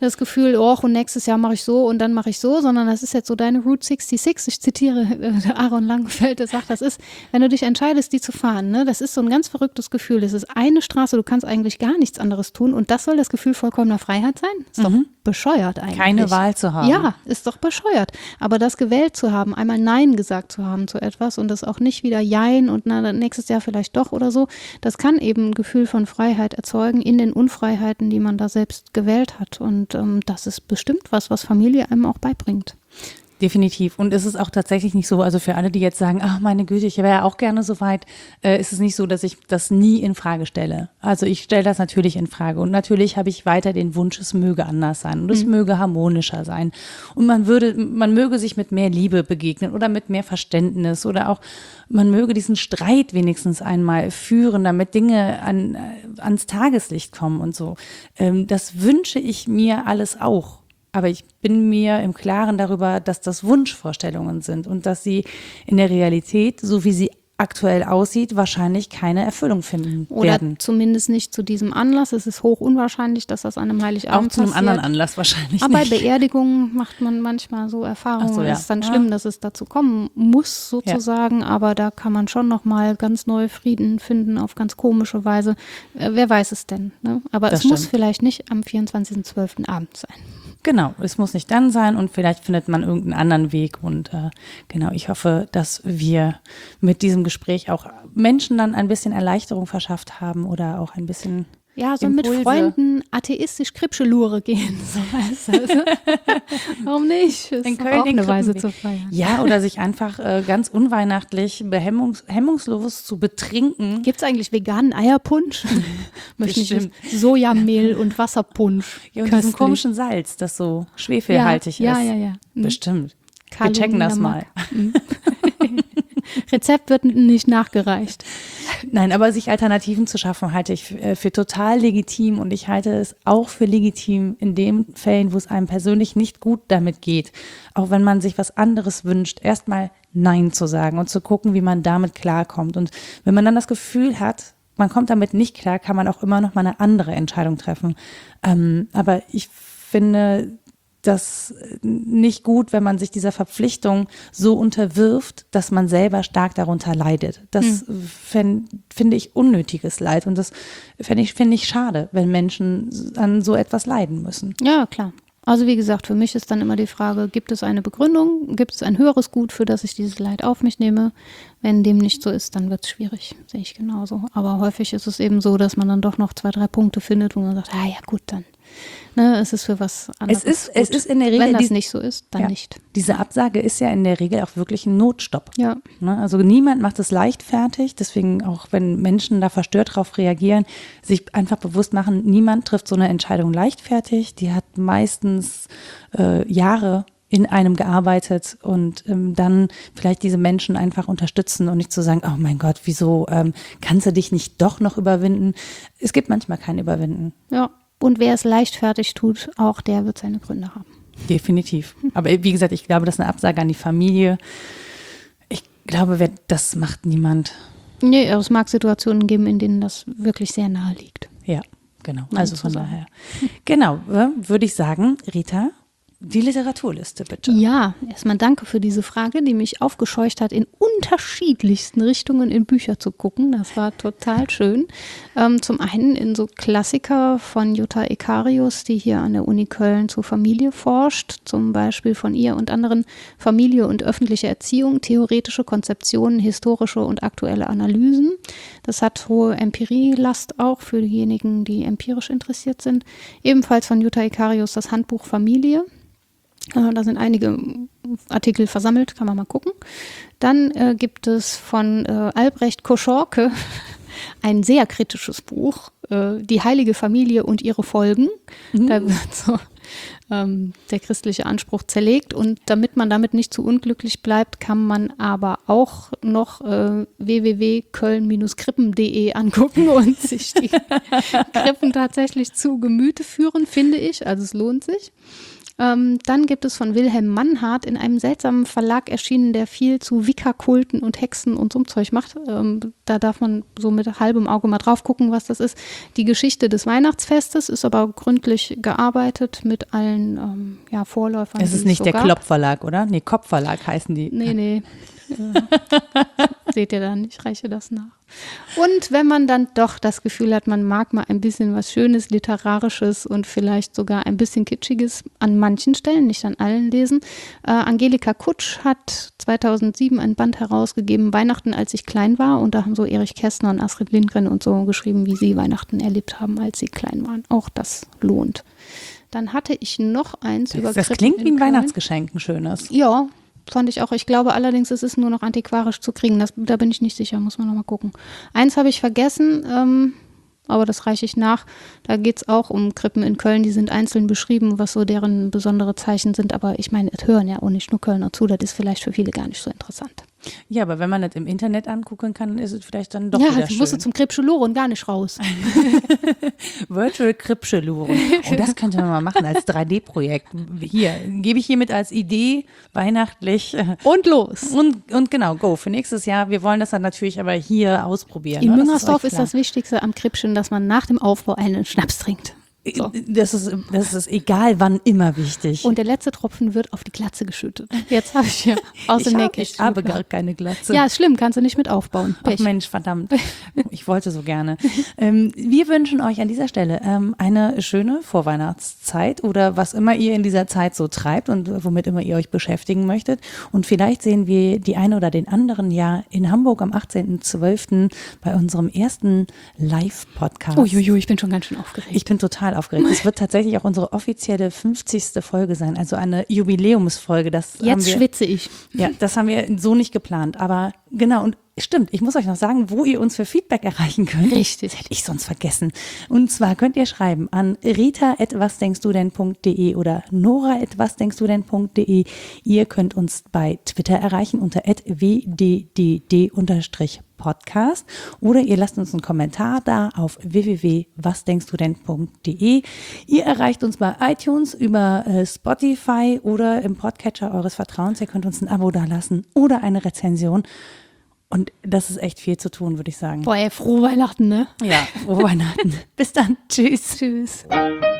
das Gefühl, und nächstes Jahr mache ich so und dann mache ich so, sondern das ist jetzt so deine Route 66. Ich zitiere Aaron Langenfeld, der sagt, das ist, wenn du dich entscheidest, die zu fahren, ne, das ist so ein ganz verrücktes Gefühl. Das ist eine Straße, du kannst eigentlich gar nichts anderes tun und das soll das Gefühl vollkommener Freiheit sein? Ist doch bescheuert eigentlich. Keine Wahl zu haben. Ja, ist doch bescheuert. Aber das gewählt zu haben, einmal Nein gesagt zu haben zu etwas und das auch nicht wieder Jein und nächstes Jahr vielleicht doch oder so, das kann eben ein Gefühl von Freiheit erzeugen in den Unfreiheiten, die man da selbst gewählt hat. Und das ist bestimmt was Familie einem auch beibringt. Definitiv. Und es ist auch tatsächlich nicht so, also für alle, die jetzt sagen, ach meine Güte, ich wäre ja auch gerne so weit, ist es nicht so, dass ich das nie in Frage stelle. Also ich stelle das natürlich in Frage. Und natürlich habe ich weiter den Wunsch, es möge anders sein und es möge harmonischer sein. Und man möge sich mit mehr Liebe begegnen oder mit mehr Verständnis oder auch, man möge diesen Streit wenigstens einmal führen, damit Dinge ans Tageslicht kommen und so. Das wünsche ich mir alles auch. Aber ich bin mir im Klaren darüber, dass das Wunschvorstellungen sind und dass sie in der Realität, so wie sie aktuell aussieht, wahrscheinlich keine Erfüllung finden werden. Oder zumindest nicht zu diesem Anlass. Es ist hoch unwahrscheinlich, dass das an einem Heiligabend passiert. Auch zu einem anderen Anlass wahrscheinlich Aber nicht. bei Beerdigungen macht man manchmal so Erfahrungen. Ach so, ja. Es ist dann schlimm, dass es dazu kommen muss sozusagen, aber da kann man schon nochmal ganz neue Frieden finden auf ganz komische Weise. Wer weiß es denn? Ne? Aber Das es muss stimmt. vielleicht nicht am 24.12. Abend sein. Genau, es muss nicht dann sein und vielleicht findet man irgendeinen anderen Weg und genau, ich hoffe, dass wir mit diesem Gespräch auch Menschen dann ein bisschen Erleichterung verschafft haben oder auch ein bisschen Ja, so Impulse. mit Freunden atheistisch Krippschelure gehen. So, weißt du? Also, warum nicht? Ist In doch Köln auch den eine Weise Krippenweg. zu feiern. Ja, oder sich einfach ganz unweihnachtlich hemmungslos zu betrinken. Gibt es eigentlich veganen Eierpunsch? Möchte ich Bestimmt. nicht. Sojamehl und Wasserpunsch. Ja, und diesem Köstlich. komischen Salz, das so schwefelhaltig Ja, ist. ja. Mhm. Bestimmt. Wir checken das mal. Rezept wird nicht nachgereicht. Nein, aber sich Alternativen zu schaffen, halte ich für total legitim und ich halte es auch für legitim in den Fällen, wo es einem persönlich nicht gut damit geht, auch wenn man sich was anderes wünscht, erstmal Nein zu sagen und zu gucken, wie man damit klarkommt. Und wenn man dann das Gefühl hat, man kommt damit nicht klar, kann man auch immer noch mal eine andere Entscheidung treffen. Aber ich finde das nicht gut, wenn man sich dieser Verpflichtung so unterwirft, dass man selber stark darunter leidet. Das finde ich unnötiges Leid und das finde ich schade, wenn Menschen an so etwas leiden müssen. Ja, klar. Also wie gesagt, für mich ist dann immer die Frage, gibt es eine Begründung, gibt es ein höheres Gut, für das ich dieses Leid auf mich nehme? Wenn dem nicht so ist, dann wird es schwierig, sehe ich genauso. Aber häufig ist es eben so, dass man dann doch noch 2, 3 Punkte findet, wo man sagt, ja gut, dann es ist für was anderes. Es ist in der Regel, wenn das nicht so ist, dann ja, nicht. Diese Absage ist ja in der Regel auch wirklich ein Notstopp. Ja. Ne? Also niemand macht es leichtfertig, deswegen auch wenn Menschen da verstört darauf reagieren, sich einfach bewusst machen, niemand trifft so eine Entscheidung leichtfertig. Die hat meistens Jahre in einem gearbeitet und dann vielleicht diese Menschen einfach unterstützen und nicht zu sagen, oh mein Gott, wieso kannst du dich nicht doch noch überwinden? Es gibt manchmal kein Überwinden. Ja. Und wer es leichtfertig tut, auch der wird seine Gründe haben. Definitiv. Aber wie gesagt, ich glaube, das ist eine Absage an die Familie. Ich glaube, das macht niemand. Nee, es mag Situationen geben, in denen das wirklich sehr nahe liegt. Ja, genau. Nein Also zu von sagen. daher. Genau, würde ich sagen, Rita, die Literaturliste bitte. Ja, erstmal danke für diese Frage, die mich aufgescheucht hat, in unterschiedlichsten Richtungen in Bücher zu gucken. Das war total schön. Zum einen in so Klassiker von Jutta Ekarius, die hier an der Uni Köln zur Familie forscht, zum Beispiel von ihr und anderen Familie und öffentliche Erziehung, theoretische Konzeptionen, historische und aktuelle Analysen. Das hat hohe Empirielast auch für diejenigen, die empirisch interessiert sind. Ebenfalls von Jutta Ekarius das Handbuch Familie. Da sind einige Artikel versammelt, kann man mal gucken. Dann gibt es von Albrecht Koschorke ein sehr kritisches Buch, Die heilige Familie und ihre Folgen. Da wird so der christliche Anspruch zerlegt und damit man damit nicht zu unglücklich bleibt, kann man aber auch noch www.köln-krippen.de angucken und sich die Krippen tatsächlich zu Gemüte führen, finde ich. Also es lohnt sich. Dann gibt es von Wilhelm Mannhardt in einem seltsamen Verlag erschienen, der viel zu Wicca-Kulten und Hexen und so ein Zeug macht. Da darf man so mit halbem Auge mal drauf gucken, was das ist. Die Geschichte des Weihnachtsfestes ist aber gründlich gearbeitet mit allen Vorläufern. Es ist nicht der Klopp-Verlag, oder? Nee, Kopp-Verlag heißen die. Nee. Seht ihr dann, ich reiche das nach. Und wenn man dann doch das Gefühl hat, man mag mal ein bisschen was Schönes, Literarisches und vielleicht sogar ein bisschen Kitschiges an manchen Stellen, nicht an allen lesen. Angelika Kutsch hat 2007 ein Band herausgegeben, Weihnachten, als ich klein war. Und da haben so Erich Kästner und Astrid Lindgren und so geschrieben, wie sie Weihnachten erlebt haben, als sie klein waren. Auch das lohnt. Dann hatte ich noch eins über Das klingt wie ein Weihnachtsgeschenk, ein schönes. Ja, fand ich auch. Ich glaube allerdings, es ist nur noch antiquarisch zu kriegen. Da bin ich nicht sicher, muss man noch mal gucken. Eins habe ich vergessen, aber das reiche ich nach. Da geht es auch um Krippen in Köln. Die sind einzeln beschrieben, was so deren besondere Zeichen sind. Aber ich meine, es hören ja auch nicht nur Kölner zu. Das ist vielleicht für viele gar nicht so interessant. Ja, aber wenn man das im Internet angucken kann, ist es vielleicht dann doch wieder schön. Ja, musst du zum Kripscheloren gar nicht raus. Virtual Kripscheloren. Oh, das könnte man mal machen als 3D-Projekt. Hier, gebe ich hiermit als Idee, weihnachtlich. Und los. Und genau, go. Für nächstes Jahr. Wir wollen das dann natürlich aber hier ausprobieren. In Müngersdorf ist das Wichtigste am Kripschen, dass man nach dem Aufbau einen Schnaps trinkt. So. Das ist egal, wann immer wichtig. Und der letzte Tropfen wird auf die Glatze geschüttet. Jetzt habe ich ja aus dem Nähkästchen. Ich habe gar keine Glatze. Ja, ist schlimm, kannst du nicht mit aufbauen. Pech. Ach Mensch, verdammt. Ich wollte so gerne. Wir wünschen euch an dieser Stelle eine schöne Vorweihnachtszeit oder was immer ihr in dieser Zeit so treibt und womit immer ihr euch beschäftigen möchtet. Und vielleicht sehen wir die eine oder den anderen ja in Hamburg am 18.12. bei unserem ersten Live-Podcast. Uiuiui, ich bin schon ganz schön aufgeregt. Ich bin total aufgeregt. Es wird tatsächlich auch unsere offizielle 50. Folge sein, also eine Jubiläumsfolge. Jetzt schwitze ich. Ja, das haben wir so nicht geplant, aber genau, und stimmt, ich muss euch noch sagen, wo ihr uns für Feedback erreichen könnt. Richtig. Das hätte ich sonst vergessen. Und zwar könnt ihr schreiben an rita@wasdenkstudenn.de oder nora@wasdenkstudenn.de. Ihr könnt uns bei Twitter erreichen unter @wddd_podcast oder ihr lasst uns einen Kommentar da auf www.wasdenkstudenn.de. Ihr erreicht uns bei iTunes, über Spotify oder im Podcatcher eures Vertrauens. Ihr könnt uns ein Abo da lassen oder eine Rezension. Und das ist echt viel zu tun, würde ich sagen. Boah, ey, frohe Weihnachten, ne? Ja, frohe Weihnachten. Bis dann. Tschüss. Tschüss.